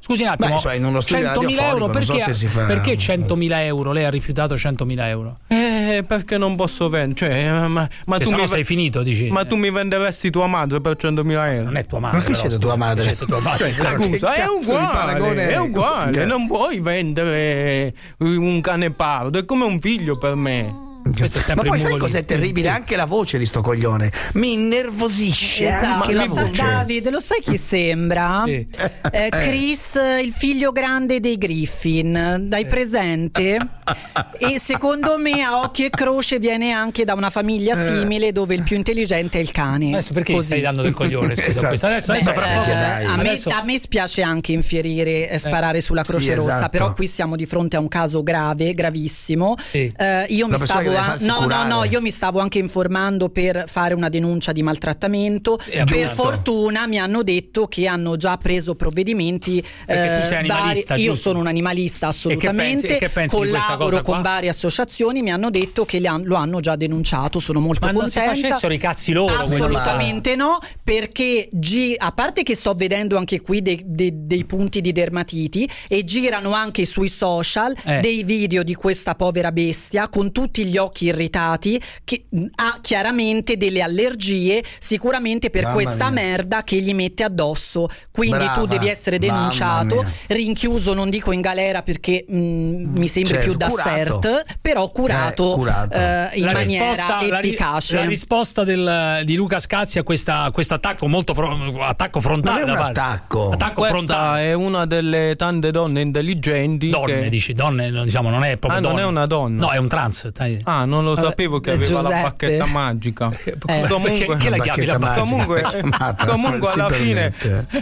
Scusi un attimo, Beh, cioè, in uno studio centomila euro radiofonico, perché, non so se si fa- perché centomila euro? Lei ha rifiutato centomila euro? Eh, perché non posso vendere, cioè, ma, ma Che tu sennò mi sei finito, dici. Ma tu mi venderesti tua madre per centomila euro? Non è tua madre. Ma qui però, siete tua scusa, madre? siete tua madre. Cioè, scusa, è uguale, è uguale, non puoi vendere un cane pardo, è come un figlio per me. Questo è Ma sempre poi il sai mugolino. cos'è terribile? Anche la voce di sto coglione mi innervosisce. Esatto, Anche la lo sa- voce. Davide, lo sai chi sembra? Sì. Eh, Chris, il figlio grande dei Griffin, dai presente? E secondo me a occhio e croce viene anche da una famiglia simile dove il più intelligente è il cane. Adesso perché Così. gli stai dando del coglione? Scusa, Esatto. questo adesso, adesso Beh, fra eh, poco. a, me, Adesso- a me spiace anche infierire e sparare sulla Croce Sì, Rossa, esatto. però qui siamo di fronte a un caso grave, gravissimo. Sì. Eh, io mi Una persona stavo che deve a- farsi no, no, curare. no, io mi stavo anche informando per fare una denuncia di maltrattamento. Eh, Per giusto. fortuna mi hanno detto che hanno già preso provvedimenti. Perché tu sei vari- animalista, io giusto? sono un animalista assolutamente. pensi- e che pensi di questa collaboro cosa qua? con varie associazioni, mi hanno detto che li han- lo hanno già denunciato. Sono molto Ma non si contenta. facessero i cazzi loro, quelli Assolutamente no, perché gi- a parte che sto vedendo anche qui dei, dei- dei punti di dermatiti e girano anche sui social Eh. dei video di questa povera bestia con tutti gli occhi irritati che mh, ha chiaramente delle allergie sicuramente per Mamma questa mia. merda che gli mette addosso, quindi Brava, tu devi essere mamma denunciato, mia. rinchiuso, non dico in galera perché mh, mi sembra Certo, più da curato. CERT, però curato, Eh, curato. eh, in La maniera risposta, la ri- efficace. La, risposta del- di Luca Scazzi a questa- a questo attacco molto fro- attacco frontale. Non è un da parte. attacco. Attacco Questa frontale. è una delle tante donne intelligenti. Donne, che... dici, donne, non- diciamo, non è proprio Ah, non donna. è una donna. No, è un trans. dai. Ah, non lo Vabbè, sapevo che eh, aveva la Giuseppe. bacchetta magica. Eh, comunque, che la chiami la bacchetta comunque, magica, chiamata, comunque si alla fine permette.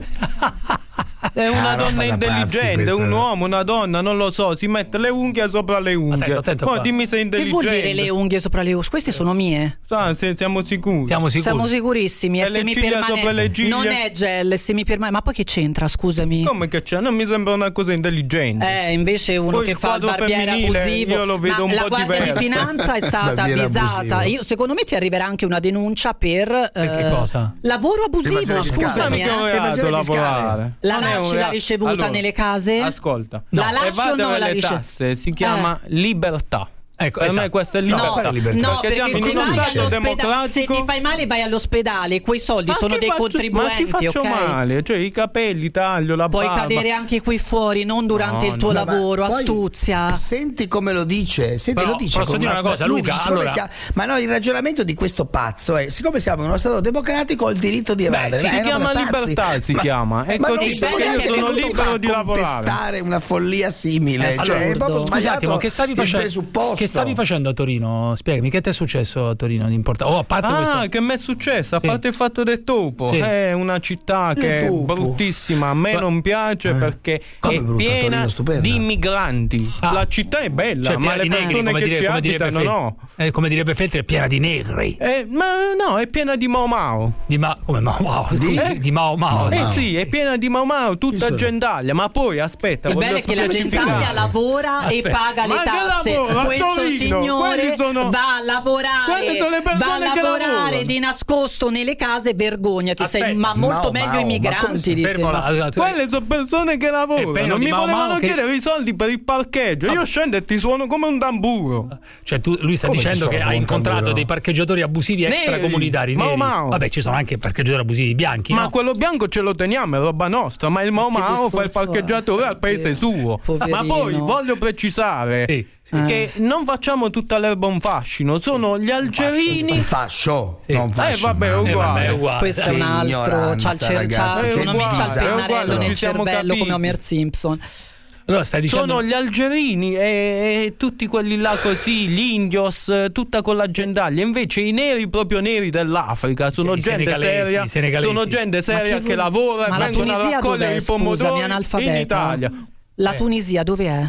è una Ah, roba donna da intelligente, pazzi un questa. uomo, una donna, non lo so, si mette le unghie sopra le unghie. Attento, attento Ma qua. dimmi se è Che intelligente. vuol dire le unghie sopra le unghie? Queste sono mie. Sa, se siamo sicuri. Siamo sicuri. Siamo sicurissimi. E È le ciglia sopra le semipermanente. ciglia? Non è gel, è semipermanente. Ma poi che c'entra, scusami? Come che c'è? Non mi sembra una cosa intelligente. Eh, invece uno Poi che il fa il quadro barbiere femminile abusivo. io lo vedo ma un la po' Guardia diverso. di Finanza è stata Barbiere avvisata. abusivo. Io, secondo me ti arriverà anche una denuncia per eh, che cosa? lavoro abusivo. Evasione fiscale. Scusami, Che ho eh. reato Evasione fiscale. lavorare. La Non è un lasci la reato. ricevuta Allora, nelle case? Ascolta, La lasci o evadere no la le rice- tasse si chiama libertà. Ecco, per me esatto. questa è No, libertà. quale libertà? no, Perché perché siamo se, in uno vai Stato all'ospedale, se democratico. ti fai male vai all'ospedale, quei soldi Ma sono che dei faccio- contribuenti, ma che faccio ok? male? Cioè i capelli taglio, la Puoi barba. cadere anche qui fuori, non durante No, il tuo no, Ma lavoro, poi astuzia. Senti come lo dice, senti Però lo dice. posso con dire una cosa, lui Luca, dice, siccome allora- sia- ma no, il ragionamento di questo pazzo è: siccome siamo in uno stato democratico, ho il diritto di evadere. si Dai, chiama roba da pazzi. libertà, si Ma- chiama. E ma non così sono perché neanche io sono venuto libero qua di a lavorare. contestare una follia simile. È Cioè, è assurdo. proprio Scusa Scusa un sbagliato attimo, che stavi, il facendo? presupposto. Che stavi facendo a Torino? Spiegami, che ti è successo a Torino di importante? Oh, a parte Ah, questo. che mi è successo? A Sì. parte il fatto del topo, Sì. è una città che è topo. bruttissima. A me Cioè- non piace perché Come è brutta? piena Torino, stupenda. di migranti. Ah. La città è bella, Cioè, ma piena le di negri, persone come, che dire- ci come direbbe abitano Feltri. no. Eh, come direbbe Feltri, è piena di negri. Eh, ma no, è piena di Mau Mau. Di ma- come Mao Mao? Di? Di, di Mao Mao. Eh sì, è piena di Mau Mau, tutta sono? gentaglia. Ma poi aspetta, Il voglio bello è che la specificare. Gentaglia lavora Aspetta. e paga Ma le che tasse. lavora? A Questo Torino, signore quelli sono- va a Quelle lavorare, sono le persone va a che lavorare lavorano. di nascosto nelle case, vergognati, sei, Aspetta. ma molto Mao, meglio Mao, i ma come migranti si di te. Fermo la- Quelle sono persone che È lavorano, pieno non di mi Mau volevano Mau che- chiedere i soldi per il parcheggio. Io scendo e ti suono come un tamburo. Cioè, tu, lui sta Come dicendo ci che sono ha un incontrato tamburo? dei parcheggiatori abusivi Neri. extracomunitari Mau neri. Mau. Vabbè, ci sono anche parcheggiatori abusivi bianchi. Ma no? quello bianco ce lo teniamo, è roba nostra. Ma il Mau che Mau fa il discorso parcheggiatore è? al paese Che- suo. poverino. Ma poi voglio precisare Sì, sì. che non facciamo tutta l'erba un fascino. Sono gli algerini. Fascio, Sì. non Eh fascio. vabbè, è Eh, uguale. vabbè, è uguale. Questo è Che un altro, ignoranza, c'ha il, cer- c'ha, ragazzi, che secondo me c'ha il uguale, è pennarello uguale, nel ci siamo cervello capiti. come Homer Simpson. Allora stai dicendo Sono gli algerini e, e tutti quelli là così, gli indios, eh, tutta con la gentaglia. Invece i neri, proprio neri dell'Africa, sono Sì, i gente senegalesi, seria. i senegalesi. Sono gente seria Ma che, che vuol- lavora ma e la vengono a Tunisia raccogliere dov'è? i pomodori Scusami, in analfabeta. Italia. La Eh. Tunisia dove è?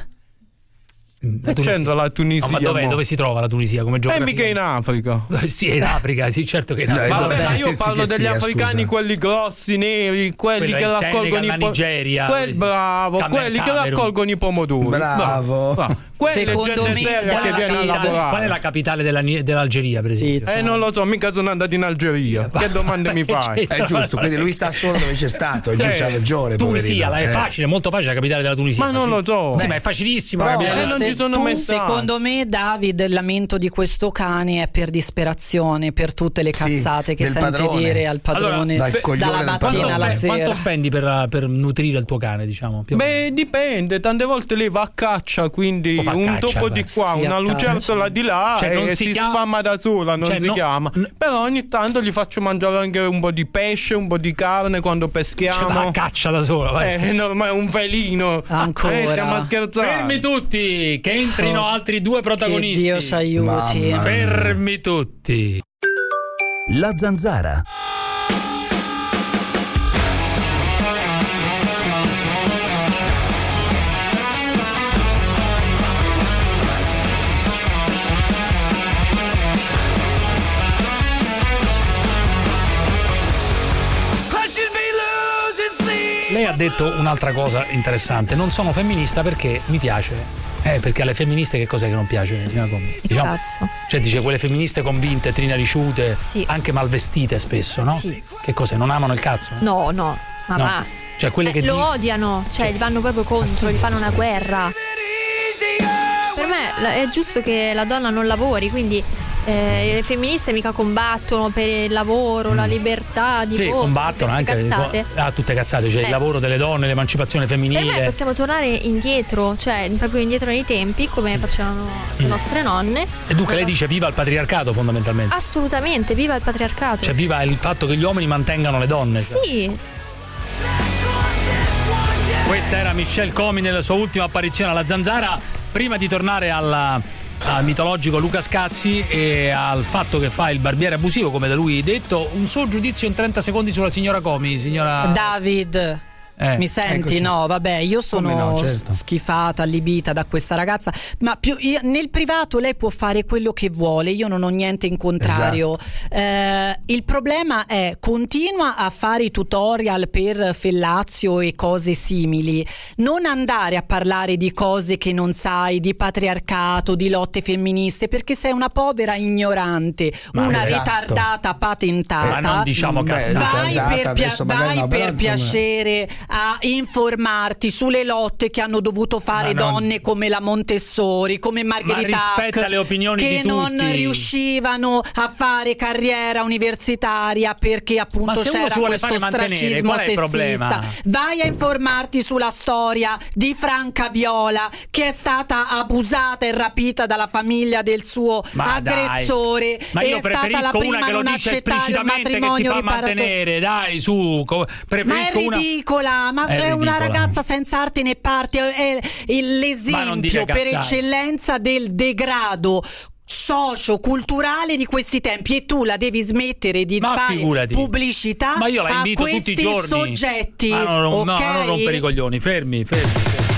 La Che Tunisia. c'entra la Tunisia? No, ma dov'è? mo? Dove si trova la Tunisia come E geografia? mica in Africa. Sì, è in Africa, sì, certo che è in Dai, Africa. Vabbè, dov'è? ma io Sì, parlo che degli stia, africani, scusa. quelli grossi, neri, quelli Quello che è il raccolgono Senegal, i la po- Nigeria, Quel sì. bravo, Camer- quelli che Camerun. raccolgono i pomodori. Bravo. Bravo. Secondo me che viene a lavorare. Qual è la capitale della, dell'Algeria, per esempio? Eh, non lo so, mica sono andato in Algeria. Che domande mi fai? È giusto, quindi lui sa solo dove c'è stato, è giusto, ha ragione. Tunisia, è facile, molto facile la capitale della Tunisia. Ma non lo so. Sì, ma è facilissimo. Però, eh, non ci sono mai stato. Secondo me, David, il lamento di questo cane è per disperazione, per tutte le cazzate sì, che senti padrone. dire al padrone allora, dalla mattina alla sera. sera. Quanto spendi per, per nutrire il tuo cane, diciamo? Più Beh, dipende, tante volte lei va a caccia, quindi oh, un caccia, topo beh. di qua, sì, una lucertola di là, cioè, e si, si chiama... sfama da sola, non cioè, si no... chiama. Però ogni tanto gli faccio mangiare anche un po' di pesce, un po' di carne quando peschiamo. Cioè, va a caccia da sola, vai. Eh, normale, un felino. Ancora. Eh, stiamo a scherzare. Fermi tutti, che entrino oh, altri due protagonisti. Che Dio ci aiuti. Fermi tutti. La Zanzara. Lei ha detto un'altra cosa interessante: non sono femminista perché mi piace. Eh, perché alle femministe che cos'è che non piace? Diciamo, cazzo. Cioè dice quelle femministe convinte, trinariciute, sì. anche malvestite spesso, no? Sì. Che cos'è? Non amano il cazzo? No, no, ma no. va. Cioè quelle eh, che lo di... odiano, cioè gli vanno proprio contro, gli fanno una guerra. Per me è giusto che la donna non lavori, quindi eh, le femministe mica combattono per il lavoro, mm. la libertà di sì, voto, combattono anche cazzate. Ah, tutte cazzate, cioè eh. il lavoro delle donne, l'emancipazione femminile. Per me possiamo tornare indietro, cioè proprio indietro nei tempi, come facevano mm. le nostre nonne. E dunque lei dice viva il patriarcato, fondamentalmente. Assolutamente, viva il patriarcato. Cioè viva il fatto che gli uomini mantengano le donne. Sì. Cioè. Questa era Michelle Comi nella sua ultima apparizione alla Zanzara. Prima di tornare alla, al mitologico Luca Scazzi e al fatto che fa il barbiere abusivo, come da lui detto, un suo giudizio in trenta secondi sulla signora Comi, signora David. Eh, Mi senti? Eccoci. No, vabbè, io sono no, certo. schifata, allibita da questa ragazza, ma più, io, nel privato lei può fare quello che vuole, io non ho niente in contrario. Esatto. Eh, il problema è continua a fare i tutorial per fellazio e cose simili, non andare a parlare di cose che non sai, di patriarcato, di lotte femministe, perché sei una povera ignorante, ma una esatto. ritardata patentata. Ma non diciamo cazzate. Vai per, pia- vai no, per piacere a informarti sulle lotte che hanno dovuto fare non... donne come la Montessori, come Margherita Hack, le opinioni che di non tutti. riuscivano a fare carriera universitaria perché appunto c'era questo ostracismo sessista. Vai a informarti sulla storia di Franca Viola, che è stata abusata e rapita dalla famiglia del suo ma aggressore, ma io è stata la prima a non accettare il matrimonio riparato. Dai, su, ma è ridicola. Ma è, è una ragazza senza arte né parte, è l'esempio per eccellenza del degrado socio-culturale di questi tempi, e tu la devi smettere di ma fare figurati. pubblicità ma io la a invito questi tutti i giorni. soggetti. Ah, no, no, okay? no, non rompere i coglioni, fermi, fermi, fermi.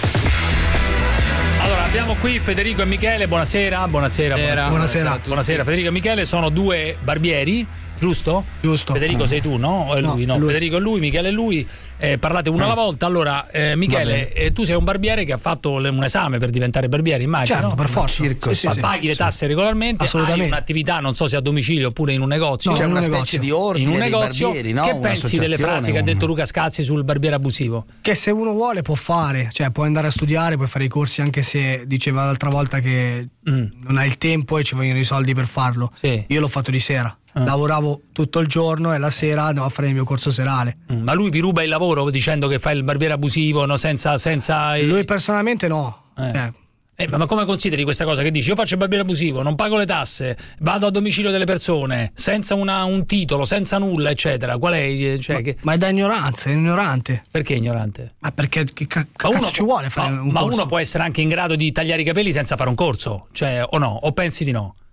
Allora abbiamo qui Federico e Michele, buonasera, buonasera, buonasera. Buonasera. Buonasera. Federico e Michele sono due barbieri, giusto? Giusto. Federico sei tu, no? O è lui? No, no. Lui. Federico è lui, Michele è lui. Eh, parlate uno eh. alla volta. Allora, eh, Michele, eh, tu sei un barbiere che ha fatto un esame per diventare barbiere, immagino. Certo, no? per forza. Circo, sì, sì, paghi sì, le tasse sì. regolarmente. Assolutamente. Hai un'attività, non so se a domicilio oppure in un negozio. No, c'è una negozio. specie di ordine in un negozio. Barbieri, no? Che pensi delle frasi che ha detto Luca Scazzi sul barbiere abusivo? Che se uno vuole può fare, cioè può andare a studiare, puoi fare i corsi, anche se diceva l'altra volta che mm. non hai il tempo e ci vogliono i soldi per farlo. Sì. Io l'ho fatto di sera. Ah. Lavoravo tutto il giorno e la sera andavo a fare il mio corso serale. Mm, ma lui vi ruba il lavoro dicendo che fa il barbiere abusivo, no? senza, senza... Lui personalmente no. Eh. Eh. Eh, ma come consideri questa cosa che dici? Io faccio il barbiere abusivo, non pago le tasse, vado a domicilio delle persone senza una, un titolo, senza nulla, eccetera. Qual è? Cioè, ma, che... ma è da ignoranza, è ignorante. Perché ignorante? Ma perché che ca- ma cazzo uno, ci vuole fare ma, un ma corso? uno può essere anche in grado di tagliare i capelli senza fare un corso, cioè, o no? O pensi di no?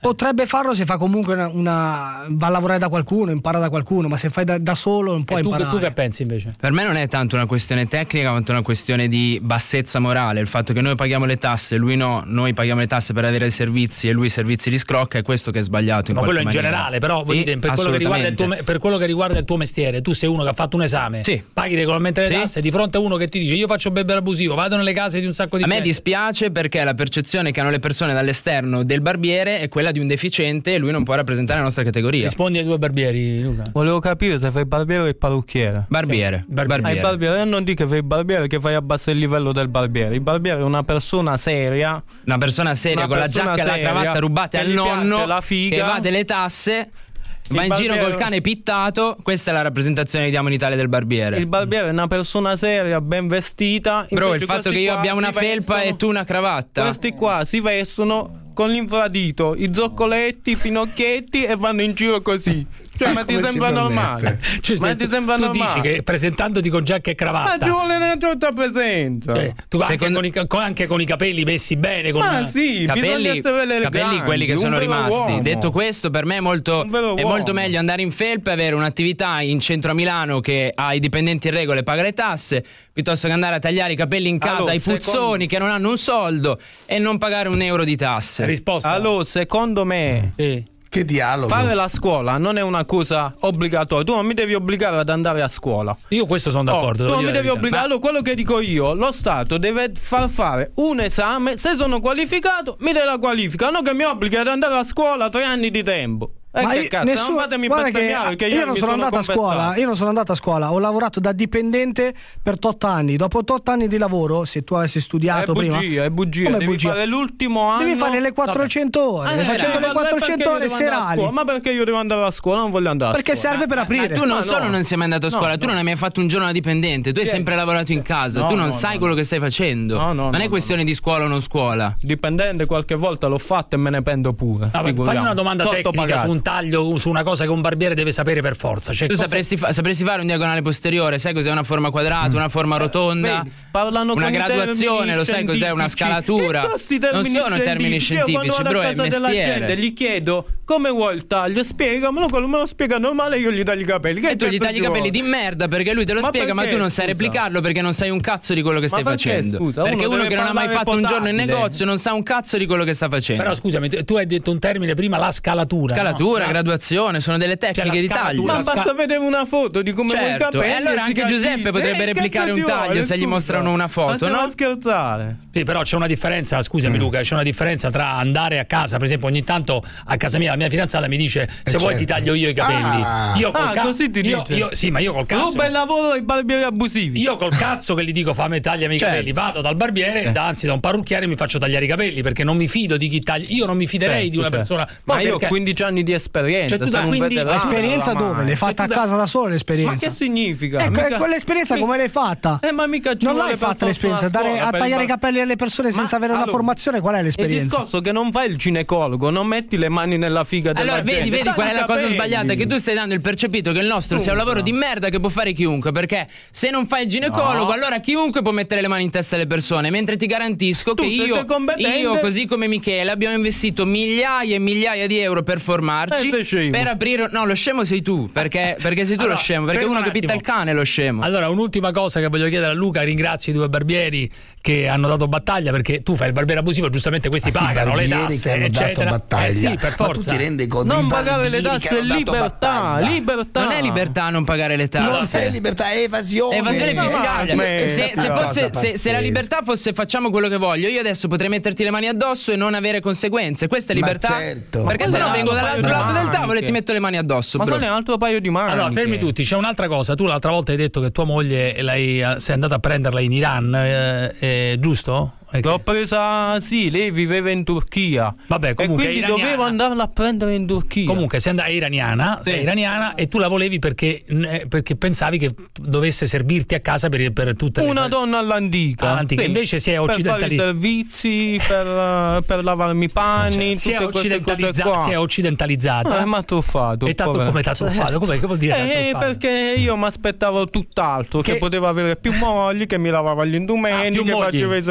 Potrebbe farlo se fa comunque una, una va a lavorare da qualcuno, impara da qualcuno, ma se fai da, da solo non puoi tu, imparare. Tu che pensi invece? Per me non è tanto una questione tecnica quanto una questione di bassezza morale. Il fatto che noi paghiamo le tasse, lui no, noi paghiamo le tasse per avere servizi e lui i servizi li scrocca, è questo che è sbagliato in ma quello in maniera. generale, però sì, dire, per, quello che riguarda il tuo, per quello che riguarda il tuo mestiere, tu sei uno che ha fatto un esame, sì. paghi regolarmente le sì. tasse, di fronte a uno che ti dice io faccio bere abusivo, vado nelle case di un sacco di a gente. Me dispiace perché la percezione che hanno le persone dall'esterno del barbiere è quella di un deficiente e lui non può rappresentare la nostra categoria. Rispondi ai due barbieri, Luca. Volevo capire se fai barbiere o il parrucchiere. Barbiere. Sì. Barbiere. Ah, il barbiere. E non dico che fai il barbiere, che fai abbassare il livello del barbiere. Il barbiere è una persona seria. Una persona seria una con persona la giacca e la cravatta rubate al nonno, la figa, che evade le tasse. Va in barbiere... giro col cane pittato. Questa è la rappresentazione che diamo in Italia del barbiere. Il barbiere è una persona seria, ben vestita. Bro, il fatto che io abbia una felpa vestono, e tu una cravatta. Questi qua si vestono con l'infradito, i zoccoletti, i pinocchietti e vanno in giro così. Cioè, ma ti sembra normale? Cioè, ma ti sembra tu normale? dici che presentandoti con giacca e cravatta, ma ci vuole una certa presenza. Cioè, tu anche, Secondo... con i, con, anche con i capelli messi bene, con ma una... sì, capelli, capelli quelli che sono rimasti. Uomo. Detto questo, per me è molto, è molto meglio andare in felpa e avere un'attività in centro a Milano che ha i dipendenti in regola e paga le tasse, piuttosto che andare a tagliare i capelli in casa allora, ai puzzoni secondo... che non hanno un soldo e non pagare un euro di tasse. Risposta. Allora, secondo me sì. Che dialogo. Fare la scuola non è una cosa obbligatoria. Tu non mi devi obbligare ad andare a scuola. Io questo sono d'accordo. Oh, tu non mi devi obbligare. Ma... Quello che dico io, lo Stato deve far fare un esame. Se sono qualificato, mi dà la qualifica. Non che mi obblighi ad andare a scuola tre anni di tempo. Eh, ma che io, cazzo, nessuno, non fatemi guarda che, che io, io non sono andato a scuola, io non sono andato a scuola, ho lavorato da dipendente per otto anni. Dopo otto anni di lavoro, se tu avessi studiato è prima, bugia, è bugia, come devi bugia? fare l'ultimo anno. Devi fare le quattrocento ore, eh, facendo eh, le quattrocento ore serali. Ma perché io devo andare a scuola? Non voglio andare. Perché serve per aprire. Ma tu non ma solo no. non sei mai andato a scuola, no, tu no. non hai mai fatto un giorno da dipendente, tu hai Sì. sempre lavorato in casa, no, tu non no, sai no. quello che stai facendo. No, no, non no, è questione no. di scuola o non scuola. Dipendente qualche volta l'ho fatto e me ne pendo pure. Ah, fammi una domanda tecnica su un taglio, su una cosa che un barbiere deve sapere per forza. Cioè, tu cosa... sapresti, fa- sapresti fare un diagonale posteriore, sai cos'è una forma quadrata, mm. una forma rotonda, Vedi, parlano una con graduazione, lo sai cos'è una scalatura? Non sono termini scientifici, bro, è mestiere. Gente, gli chiedo come vuoi il taglio, spiegamelo, quello me lo spiega normale, io gli taglio i capelli. Che e tu gli tagli i capelli di merda perché lui te lo ma spiega, perché, ma tu non sai scusa? replicarlo perché non sai un cazzo di quello che stai ma perché, facendo. Scusa, perché uno, uno che non ha mai fatto un giorno in potabile. negozio non sa un cazzo di quello che sta facendo. Però scusami, tu hai detto un termine prima, la scalatura. Scalatura, no? graduazione, sono delle tecniche cioè, di taglio. Ma basta sca- vedere una foto di come certo. vuoi i capelli. E allora anche Giuseppe potrebbe eh, replicare un taglio vuole, se gli mostrano una foto, ma no? scherzare. Sì, però c'è una differenza, scusami mm. Luca, c'è una differenza tra andare a casa, per esempio, ogni tanto a casa mia la mia fidanzata mi dice se eh vuoi certo. ti taglio io i capelli. Ah, io col ah ca- così ti io, dice. Io, sì, ma io col cazzo. Un bel lavoro ai barbieri abusivi. Io col cazzo che gli dico fammi tagliami i certo. capelli, vado dal barbiere, eh. anzi da un parrucchiere mi faccio tagliare i capelli perché non mi fido di chi taglia. Io non mi fiderei certo, di una certo. persona. Ma perché... io ho quindici anni di esperienza. Cioè, tu da quindi... L'esperienza dove? L'hai fatta cioè, a casa da solo l'esperienza? Ma che significa? Ecco, mica... quell'esperienza come l'hai fatta? Eh, ma mica ci non l'hai fatta l'esperienza, dare a tagliare i capelli alle persone senza avere una formazione, qual è l'esperienza? Il discorso che non fai il ginecologo, non metti le mani nella figa della allora, gente. Allora vedi, vedi qual è la cosa sbagliata? Che tu stai dando il percepito che il nostro sia un lavoro di merda che può fare chiunque, perché se non fai il ginecologo no. allora chiunque può mettere le mani in testa alle persone, mentre ti garantisco tu che io, io così come Michele abbiamo investito migliaia e migliaia di euro per formarci eh, per aprire. No, lo scemo sei tu, perché, perché sei tu allora, lo scemo, perché uno che pitta il cane è lo scemo. Allora un'ultima cosa che voglio chiedere a Luca, ringrazio i due barbieri che hanno dato battaglia, perché tu fai il barbiere abusivo, giustamente questi ah, pagano le tasse eccetera. Eh sì, per forza. Ma tu ti rendi conto? Non pagare le tasse è libertà, libertà. Non è libertà non pagare le tasse. Non è libertà, è evasione. È evasione fiscale. No, se, se, fosse, se, se la libertà fosse facciamo quello che voglio, io adesso potrei metterti le mani addosso e non avere conseguenze. Questa è libertà. Certo. Perché se no vengo dall'altro lato del tavolo e ti metto le mani addosso. Ma bro. quello è un altro paio di mani. Allora, fermi tutti, c'è un'altra cosa. Tu l'altra volta hai detto che tua moglie lei, sei andata a prenderla in Iran, eh, eh, giusto? L'ho presa, sì, lei viveva in Turchia. Vabbè, comunque e quindi iraniana. dovevo andarla a prendere in Turchia. Comunque, sei andata è iraniana, sì. sei iraniana e tu la volevi perché, perché pensavi che dovesse servirti a casa per, per tutte le una donna all'antica. All'antica. Sì. Invece si è occidentalizzata. Per fare i servizi, per, per lavarmi i panni, cioè, si, è occidentalizza- si è occidentalizzata. Eh, ma truffato. E tanto come t'ha truffato? Come che vuol dire? Eh, perché io mi aspettavo tutt'altro, che, che poteva avere più mogli, che mi lavava gli indumenti, ah, che mogli. faceva i servizi. Eh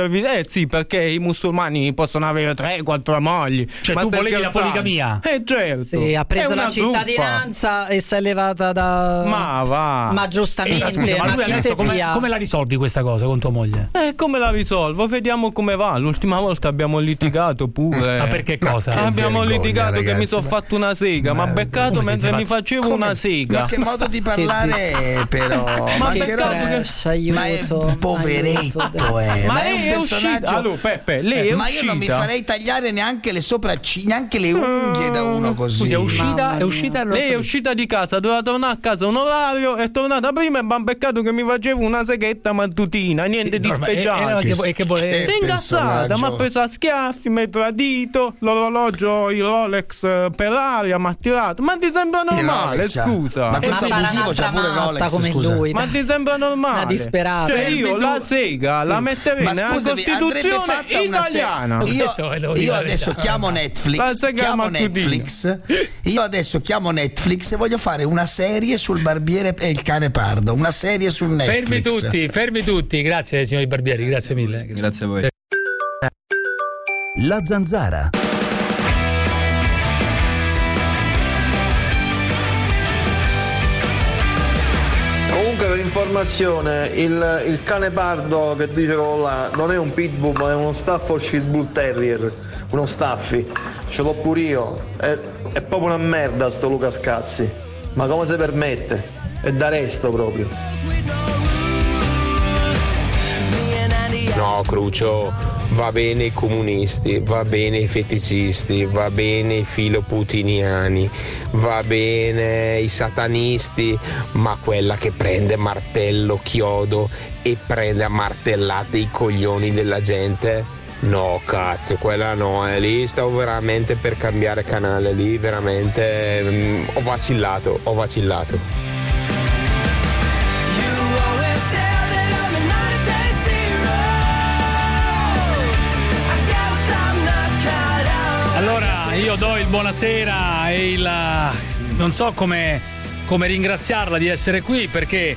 sì, perché i musulmani possono avere tre quattro mogli. Cioè ma tu volevi la poligamia? Eh certo. Sì, ha preso la cittadinanza e si è levata da... Ma va. Ma giustamente. Eh, scusa, ma, ma lui adesso come, come la risolvi questa cosa con tua moglie? Eh, come la risolvo? Vediamo come va. L'ultima volta abbiamo litigato pure. Ma perché cosa? Ma abbiamo vergogna, litigato ragazzi, che mi sono ma... fatto una sega. Ma beccato mentre mi facevo come? Una sega. Ma che modo di parlare, però? Ma, ma che trash, aiuto, ma è un poveretto, eh. Ma, ma lei è, è uscita. Allora, Peppe, lei è ma uscita. io non mi farei tagliare neanche le sopracciglia, neanche le unghie da uno così. Scusi, è uscita? È uscita? Lei è uscita di casa, doveva tornare a casa un orario, è tornata prima e mi ha beccato che mi facevo una seghetta mattutina, niente di speciale. E, e che voleva? Si è incazzata, mi ha preso a schiaffi, mi ha tradito, l'orologio, il Rolex per aria, mi ha tirato. Ma ti sembra normale, scusa? Ma questo ma abusivo c'ha pure Rolex, come scusa. lui. Ma ti sembra normale? Una disperata. Cioè io la sega sì. la metterei ma nella scusami, Costituzione italiana. Se... Io, io adesso chiamo Netflix, chiamo Netflix. Io adesso chiamo Netflix e voglio fare una serie sul barbiere e il cane pardo, una serie sul Netflix. Fermi tutti, fermi tutti. Grazie signori barbieri, grazie mille. Grazie a voi. La Zanzara. Comunque, per informazione, il, il cane pardo che dicevo là non è un pitbull, ma è uno Staffordshire Bull Terrier, uno Staffy. Ce l'ho pure io. È, è proprio una merda sto Luca Scazzi. Ma come si permette? È da resto proprio. No, Crucio, va bene i comunisti, va bene i feticisti, va bene i filoputiniani, va bene i satanisti, ma quella che prende martello, chiodo e prende a martellate i coglioni della gente, no cazzo, quella no, eh, lì stavo veramente per cambiare canale, lì veramente mm, ho vacillato, ho vacillato. Allora io do il buonasera e il non so come, come ringraziarla di essere qui, perché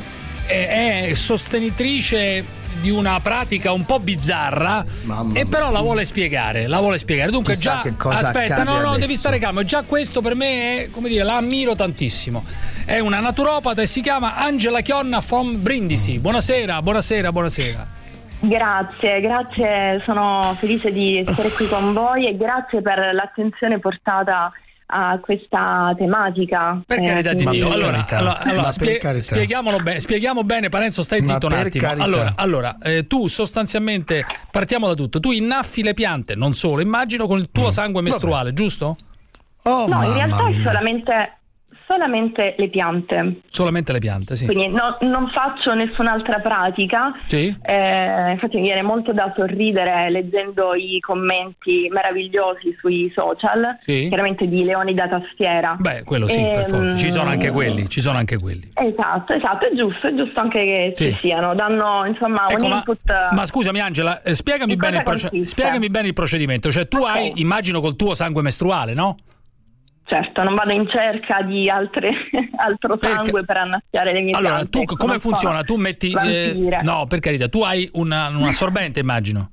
è, è sostenitrice di una pratica un po' bizzarra. Mamma e però mia. la vuole spiegare, la vuole spiegare. Dunque Chissà già che cosa aspetta, no no, adesso. devi stare calmo. Già questo per me è, come dire, la ammiro tantissimo. È una naturopata e si chiama Angela Chionna from Brindisi. Buonasera, buonasera, buonasera. Grazie, grazie, sono felice di essere qui con voi e grazie per l'attenzione portata a questa tematica. Per carità eh, di Dio, per allora, allora, allora spie- spieghiamolo, be- spieghiamo bene, Parenzo, stai zitto un attimo. Carità. Allora, allora eh, tu sostanzialmente, partiamo da tutto, tu innaffi le piante, non solo, immagino, con il tuo mm. sangue mestruale, Vabbè. giusto? Oh, no, in realtà mia. è solamente... solamente le piante. Solamente le piante, sì. Quindi no, non faccio nessun'altra pratica. Sì. Eh, infatti mi viene molto da sorridere leggendo i commenti meravigliosi sui social, sì. chiaramente di leoni da tastiera. Beh, quello sì, e, per forza. Ci sono anche quelli, ci sono anche quelli. Esatto, esatto, è giusto, è giusto anche che sì. ci siano, danno insomma ecco, un ma, input. Ma scusami Angela, eh, spiegami, bene il proce- spiegami bene il procedimento. Cioè tu okay. hai, immagino, col tuo sangue mestruale, no? Certo, non vado in cerca di altre, altro sangue per, per annaffiare le mie allora, piante. Allora, tu come funziona? Tu metti... Eh, no, per carità, tu hai una, un assorbente, immagino.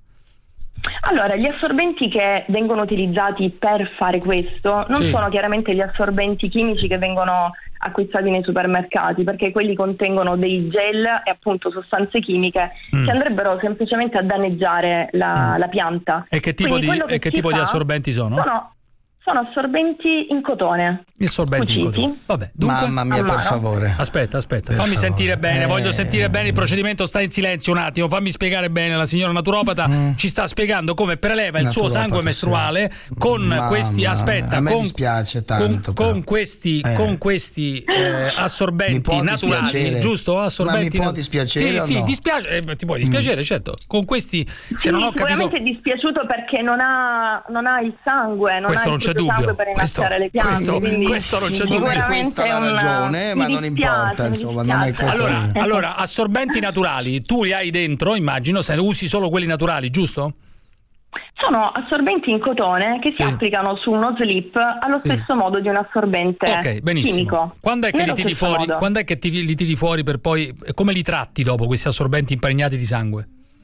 Allora, gli assorbenti che vengono utilizzati per fare questo non sì. sono chiaramente gli assorbenti chimici che vengono acquistati nei supermercati, perché quelli contengono dei gel e appunto sostanze chimiche mm. che andrebbero semplicemente a danneggiare la, mm. la pianta. E che tipo, di, che e che tipo di assorbenti sono? Sono Sono assorbenti in cotone. Assorbenti in cotone. Vabbè, dunque, mamma mia, per favore. Aspetta, aspetta, per fammi favore. sentire bene, eh. voglio sentire bene il procedimento, stai in silenzio un attimo, fammi spiegare bene, la signora naturopata mm. ci sta spiegando come preleva il naturopata, suo sangue mestruale sì. con mamma, questi aspetta, a me con, dispiace tanto, con, con questi eh. con questi eh, assorbenti naturali, giusto? Assorbenti. Ma mi può dispiacere? Sì, sì, no? dispiace, eh, ti può dispiacere, mm. certo. Con questi se sì, non ho capito. Sicuramente è dispiaciuto perché non ha non ha il sangue, non questo ha non il c'è dubbio. Per questo, le piante, questo, questo non c'è dubbio. Non è questa la ragione, ma non importa, insomma, non è questa. Allora, allora, assorbenti naturali, tu li hai dentro, immagino, se usi solo quelli naturali, giusto? Sono assorbenti in cotone che si sì. applicano su uno slip allo stesso sì. modo di un assorbente okay, benissimo. chimico. Quando è che li tiri fuori? Modo. Quando è che ti, li tiri fuori per poi come li tratti dopo questi assorbenti impregnati di sangue?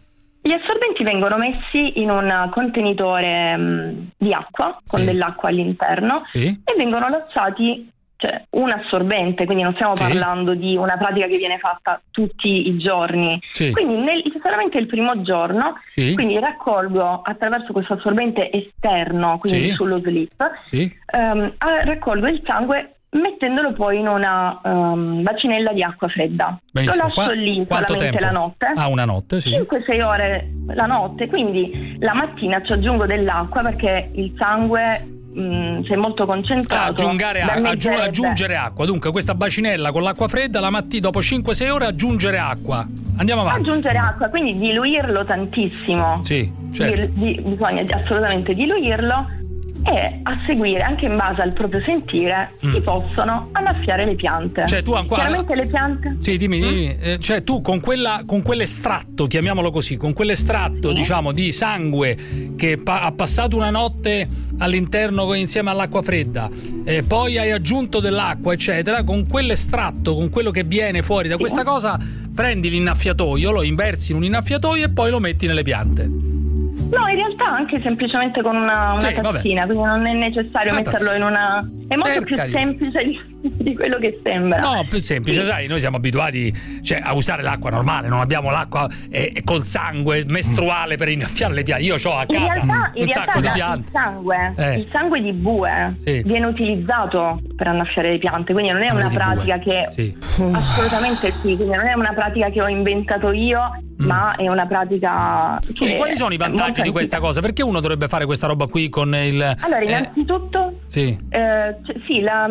Gli assorbenti vengono messi in un contenitore mh, di acqua, con sì. dell'acqua all'interno, sì. e vengono lasciati, cioè un assorbente, quindi non stiamo sì. parlando di una pratica che viene fatta tutti i giorni. Sì. Quindi nel, solamente il primo giorno, sì. quindi raccolgo attraverso questo assorbente esterno, quindi sì. sullo slip, sì. ehm, raccolgo il sangue mettendolo poi in una um, bacinella di acqua fredda. Benissimo. Lo lascio Qua, lì quanto solamente tempo? la notte. Ah, una notte, sì. cinque sei ore la notte, quindi la mattina ci aggiungo dell'acqua perché il sangue mh, se è molto concentrato. Aggiungere, aggiu- aggiungere acqua. Dunque questa bacinella con l'acqua fredda la mattina dopo cinque sei ore aggiungere acqua. Andiamo avanti. Aggiungere acqua, quindi diluirlo tantissimo. Sì, certo. Di, di, bisogna assolutamente diluirlo. E a seguire, anche in base al proprio sentire, mm. si possono annaffiare le piante. Cioè tu ancora chiaramente le piante. Sì, dimmi, dimmi. Mm. Eh, cioè tu con quella con quell'estratto, chiamiamolo così, con quell'estratto, sì. diciamo, di sangue che pa- ha passato una notte all'interno insieme all'acqua fredda, eh, poi hai aggiunto dell'acqua, eccetera, con quell'estratto, con quello che viene fuori da sì. questa cosa, prendi l'innaffiatoio, lo inversi in un innaffiatoio e poi lo metti nelle piante. No, in realtà anche semplicemente con una, una sì, tazzina, quindi non è necessario una metterlo tazzina. in una... È molto per più carità. semplice di, di quello che sembra. No, più semplice, sì. sai, noi siamo abituati, cioè, a usare l'acqua normale, non abbiamo l'acqua eh, col sangue mestruale per innaffiare le piante. Io ho a casa in realtà, un in sacco realtà di piante. Il sangue, eh. il sangue di bue sì. viene utilizzato per annaffiare le piante, quindi non è sangue una pratica bue. che sì. assolutamente sì, quindi non è una pratica che ho inventato io, mm. ma è una pratica. Scusi, quali sono i vantaggi di questa cosa? Perché uno dovrebbe fare questa roba qui con il. Allora, eh... innanzitutto, sì, eh, c- sì la,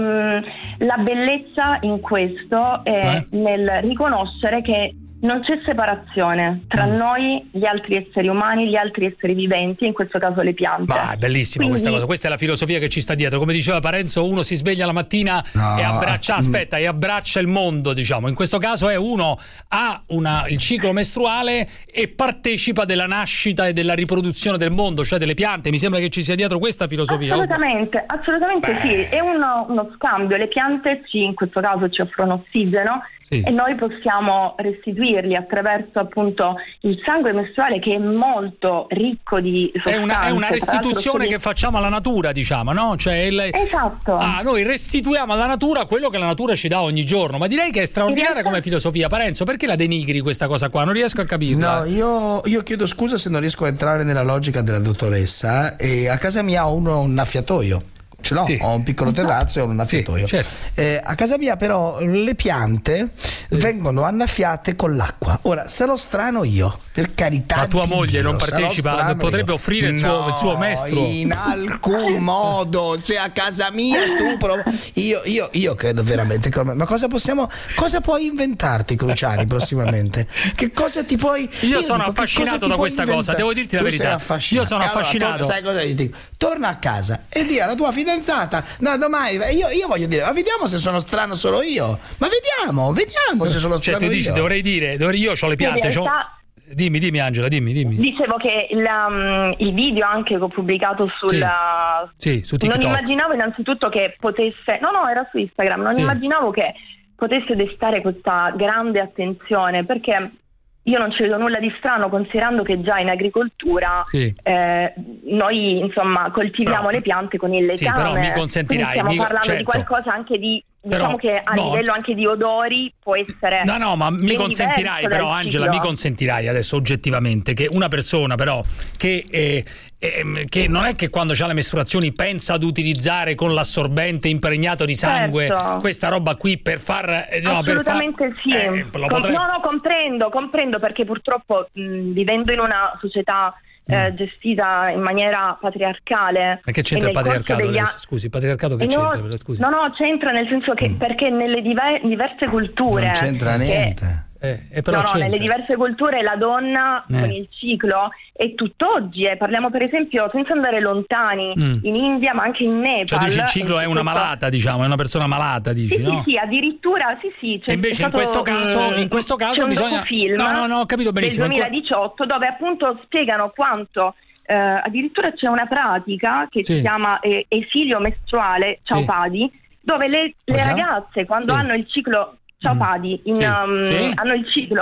la bellezza in questo è eh? nel riconoscere che non c'è separazione tra mm. noi, gli altri esseri umani, gli altri esseri viventi, in questo caso le piante. Ma è bellissima Quindi... questa cosa, questa è la filosofia che ci sta dietro. Come diceva Parenzo, uno si sveglia la mattina no. e abbraccia, aspetta, e abbraccia il mondo, diciamo. In questo caso è uno ha una, il ciclo mestruale e partecipa della nascita e della riproduzione del mondo, cioè delle piante. Mi sembra che ci sia dietro questa filosofia. Assolutamente, assolutamente Beh. sì. È uno, uno scambio. Le piante ci, in questo caso ci offrono ossigeno. Sì. E noi possiamo restituirli attraverso appunto il sangue mestruale, che è molto ricco di sostanze. È una, è una restituzione che facciamo alla natura, diciamo, no? Cioè il... Esatto. Ah, noi restituiamo alla natura quello che la natura ci dà ogni giorno. Ma direi che è straordinaria realtà... come filosofia. Parenzo, perché la denigri questa cosa qua? Non riesco a capirla. No, io, io chiedo scusa se non riesco a entrare nella logica della dottoressa. E a casa mia ho uno, un annaffiatoio. Ce l'ho, sì. ho un piccolo terrazzo e ho un annaffiatoio. Sì, certo. eh, a casa mia però le piante sì. vengono annaffiate con l'acqua. Ora sarò strano io, per carità. Ma tua di moglie Dio, non partecipa, potrebbe io. offrire il, no, suo, il suo mestro? In alcun modo. Se a casa mia tu prov- io, io, io credo veramente che ormai, ma cosa possiamo cosa puoi inventarti, Cruciani, prossimamente? Che cosa ti puoi Io, io sono dico, affascinato da questa cosa, devo dirti la tu verità. Io sono allora, affascinato. Tor- sai cosa ti dico? Torna a casa e di alla tua fidanzata no, domani io, io voglio dire, ma vediamo se sono strano solo io. Ma vediamo, vediamo se sono strano cioè, tu dici, io. dovrei dire, dovrei, io ho le piante. Realtà, c'ho... Dimmi, dimmi Angela, dimmi, dimmi. Dicevo che il, um, il video anche che ho pubblicato sulla sì, sì, su TikTok. Non immaginavo innanzitutto che potesse. No, no, era su Instagram. Non sì. immaginavo che potesse destare questa grande attenzione, perché io non ci vedo nulla di strano, considerando che già in agricoltura sì. eh, noi insomma coltiviamo però, le piante con il letame. Sì, però mi consentirai. Stiamo mi, parlando certo. di qualcosa anche di diciamo però, che a no. livello anche di odori può essere. No, no, ma mi consentirai però, Angela, mi consentirai adesso oggettivamente che una persona però che eh, eh, che non è che quando c'ha le mestruazioni pensa ad utilizzare con l'assorbente impregnato di sangue certo. questa roba qui per far eh, no, assolutamente per far, sì eh, Com- potrei... no no comprendo comprendo perché purtroppo mh, vivendo in una società eh, mm. gestita in maniera patriarcale. Ma che c'entra il patriarcato degli... adesso? Scusi, il patriarcato che no, c'entra? Scusi. No, no, c'entra nel senso che mm. perché nelle diver- diverse culture non c'entra niente. Eh, eh, però no, no, nelle diverse culture la donna eh. con il ciclo è tutt'oggi, eh. parliamo per esempio senza andare lontani mm. in India ma anche in Nepal. Cioè dici il ciclo è una questo... malata, diciamo, è una persona malata, dici, sì, no? Sì, sì, addirittura sì, sì. Cioè, invece in questo caso, in questo caso c'è bisogna... un film no, no, no, ho capito benissimo. del duemiladiciotto dove appunto spiegano quanto eh, addirittura c'è una pratica che sì. si chiama eh, esilio mestruale, ciao sì. Padi, dove le, le ragazze quando sì. hanno il ciclo ciao Padi in, sì, um, sì. hanno il ciclo,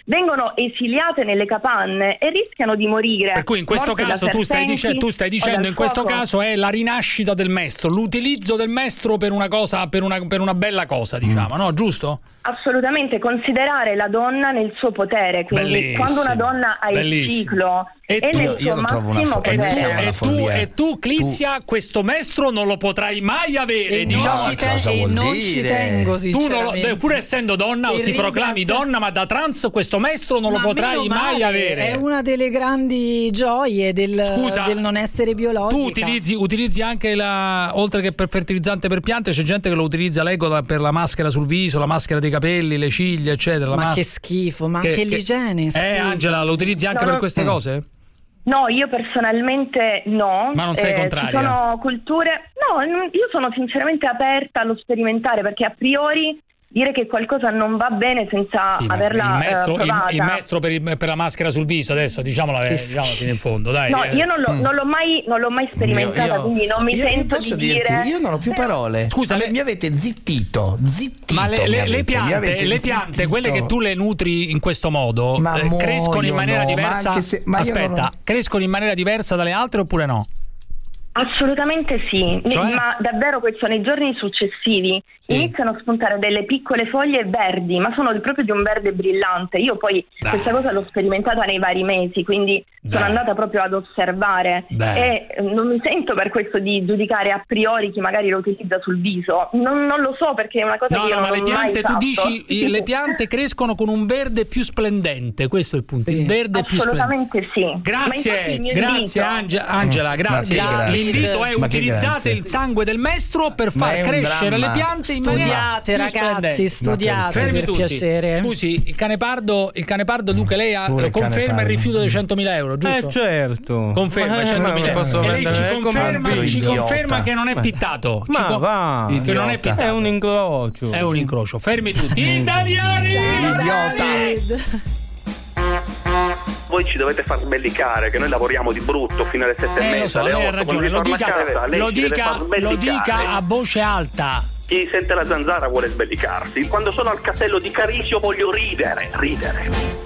vengono esiliate nelle capanne e rischiano di morire. Per cui in questo caso tu stai, dice, tu stai dicendo in questo caso è la rinascita del mestro, l'utilizzo del mestro per una cosa, per una, per una bella cosa, diciamo, no? Giusto? Assolutamente, considerare la donna nel suo potere, quindi bellissimo, quando una donna ha il ciclo e e tu, nel suo massimo potere. E tu, e tu Clizia, tu... questo mestro non lo potrai mai avere, e diciamo. Non ci te- e non ci tengo, tu non lo, pur essendo donna o ti proclami donna, ma da trans questo mestro non ma lo potrai mai avere. È una delle grandi gioie del, Scusa, del non essere biologica. Tu utilizzi, utilizzi anche la, oltre che per fertilizzante per piante, c'è gente che lo utilizza, leggo, per la maschera sul viso, la maschera dei capelli, le ciglia, eccetera. Ma mas- che schifo, ma che, anche che, l'igiene. Eh, Angela, lo utilizzi anche no, per queste no. cose? No, io personalmente no. Ma non sei eh, contraria? Sono culture. No, io sono sinceramente aperta allo sperimentare, perché a priori dire che qualcosa non va bene senza sì, averla il mestro, uh, provata. Il, il mestro per, il, per la maschera sul viso, adesso diciamolo, eh, diciamo fino in fondo, dai. No, eh. io non, lo, mm. non l'ho mai non l'ho mai sperimentata, io, io, quindi non mi io, sento io posso di dirti, dire. Io non ho più parole. Scusa, le, le, mi avete zittito, zittito. Ma le, le, avete, le piante, le piante zittito. quelle che tu le nutri in questo modo, eh, muoiono, crescono in maniera diversa. Ma se, ma aspetta, non... crescono in maniera diversa dalle altre oppure no? Assolutamente sì, cioè? Ma davvero questo nei giorni successivi sì. iniziano a spuntare delle piccole foglie verdi, ma sono proprio di un verde brillante. Io poi Dai. questa cosa l'ho sperimentata nei vari mesi, quindi Dai. sono andata proprio ad osservare Dai. e non mi sento per questo di giudicare a priori chi magari lo utilizza sul viso. Non, non lo so, perché è una cosa no, che io no, non ma le ho piante, mai tu fatto. dici le piante crescono con un verde più splendente, questo è il punto, il verde più splendente. Assolutamente sì. Grazie, grazie Ange- Angela, grazie. grazie. L'invito è utilizzate il sangue del mestro per far crescere le piante in maniera studiate ragazzi, studiate per tutti. piacere. Scusi, il canepardo, il canepardo Luca, lei ha, conferma il rifiuto dei centomila euro, giusto? Eh certo. Conferma, eh, centomila euro. E lei ci conferma, ci conferma che non è pittato. Ma ci va, che idiota. Non è pittato. È un incrocio. È un incrocio. Fermi tutti. Italiani! Idiota! Voi ci dovete far sbellicare, che noi lavoriamo di brutto fino alle sette eh, e mezza, so, alle lei otto, ha ragione, lo dica, casa, lei lo, dica, lo dica a voce alta. Chi sente la zanzara vuole sbellicarsi. Quando sono al castello di Carisio voglio ridere, ridere.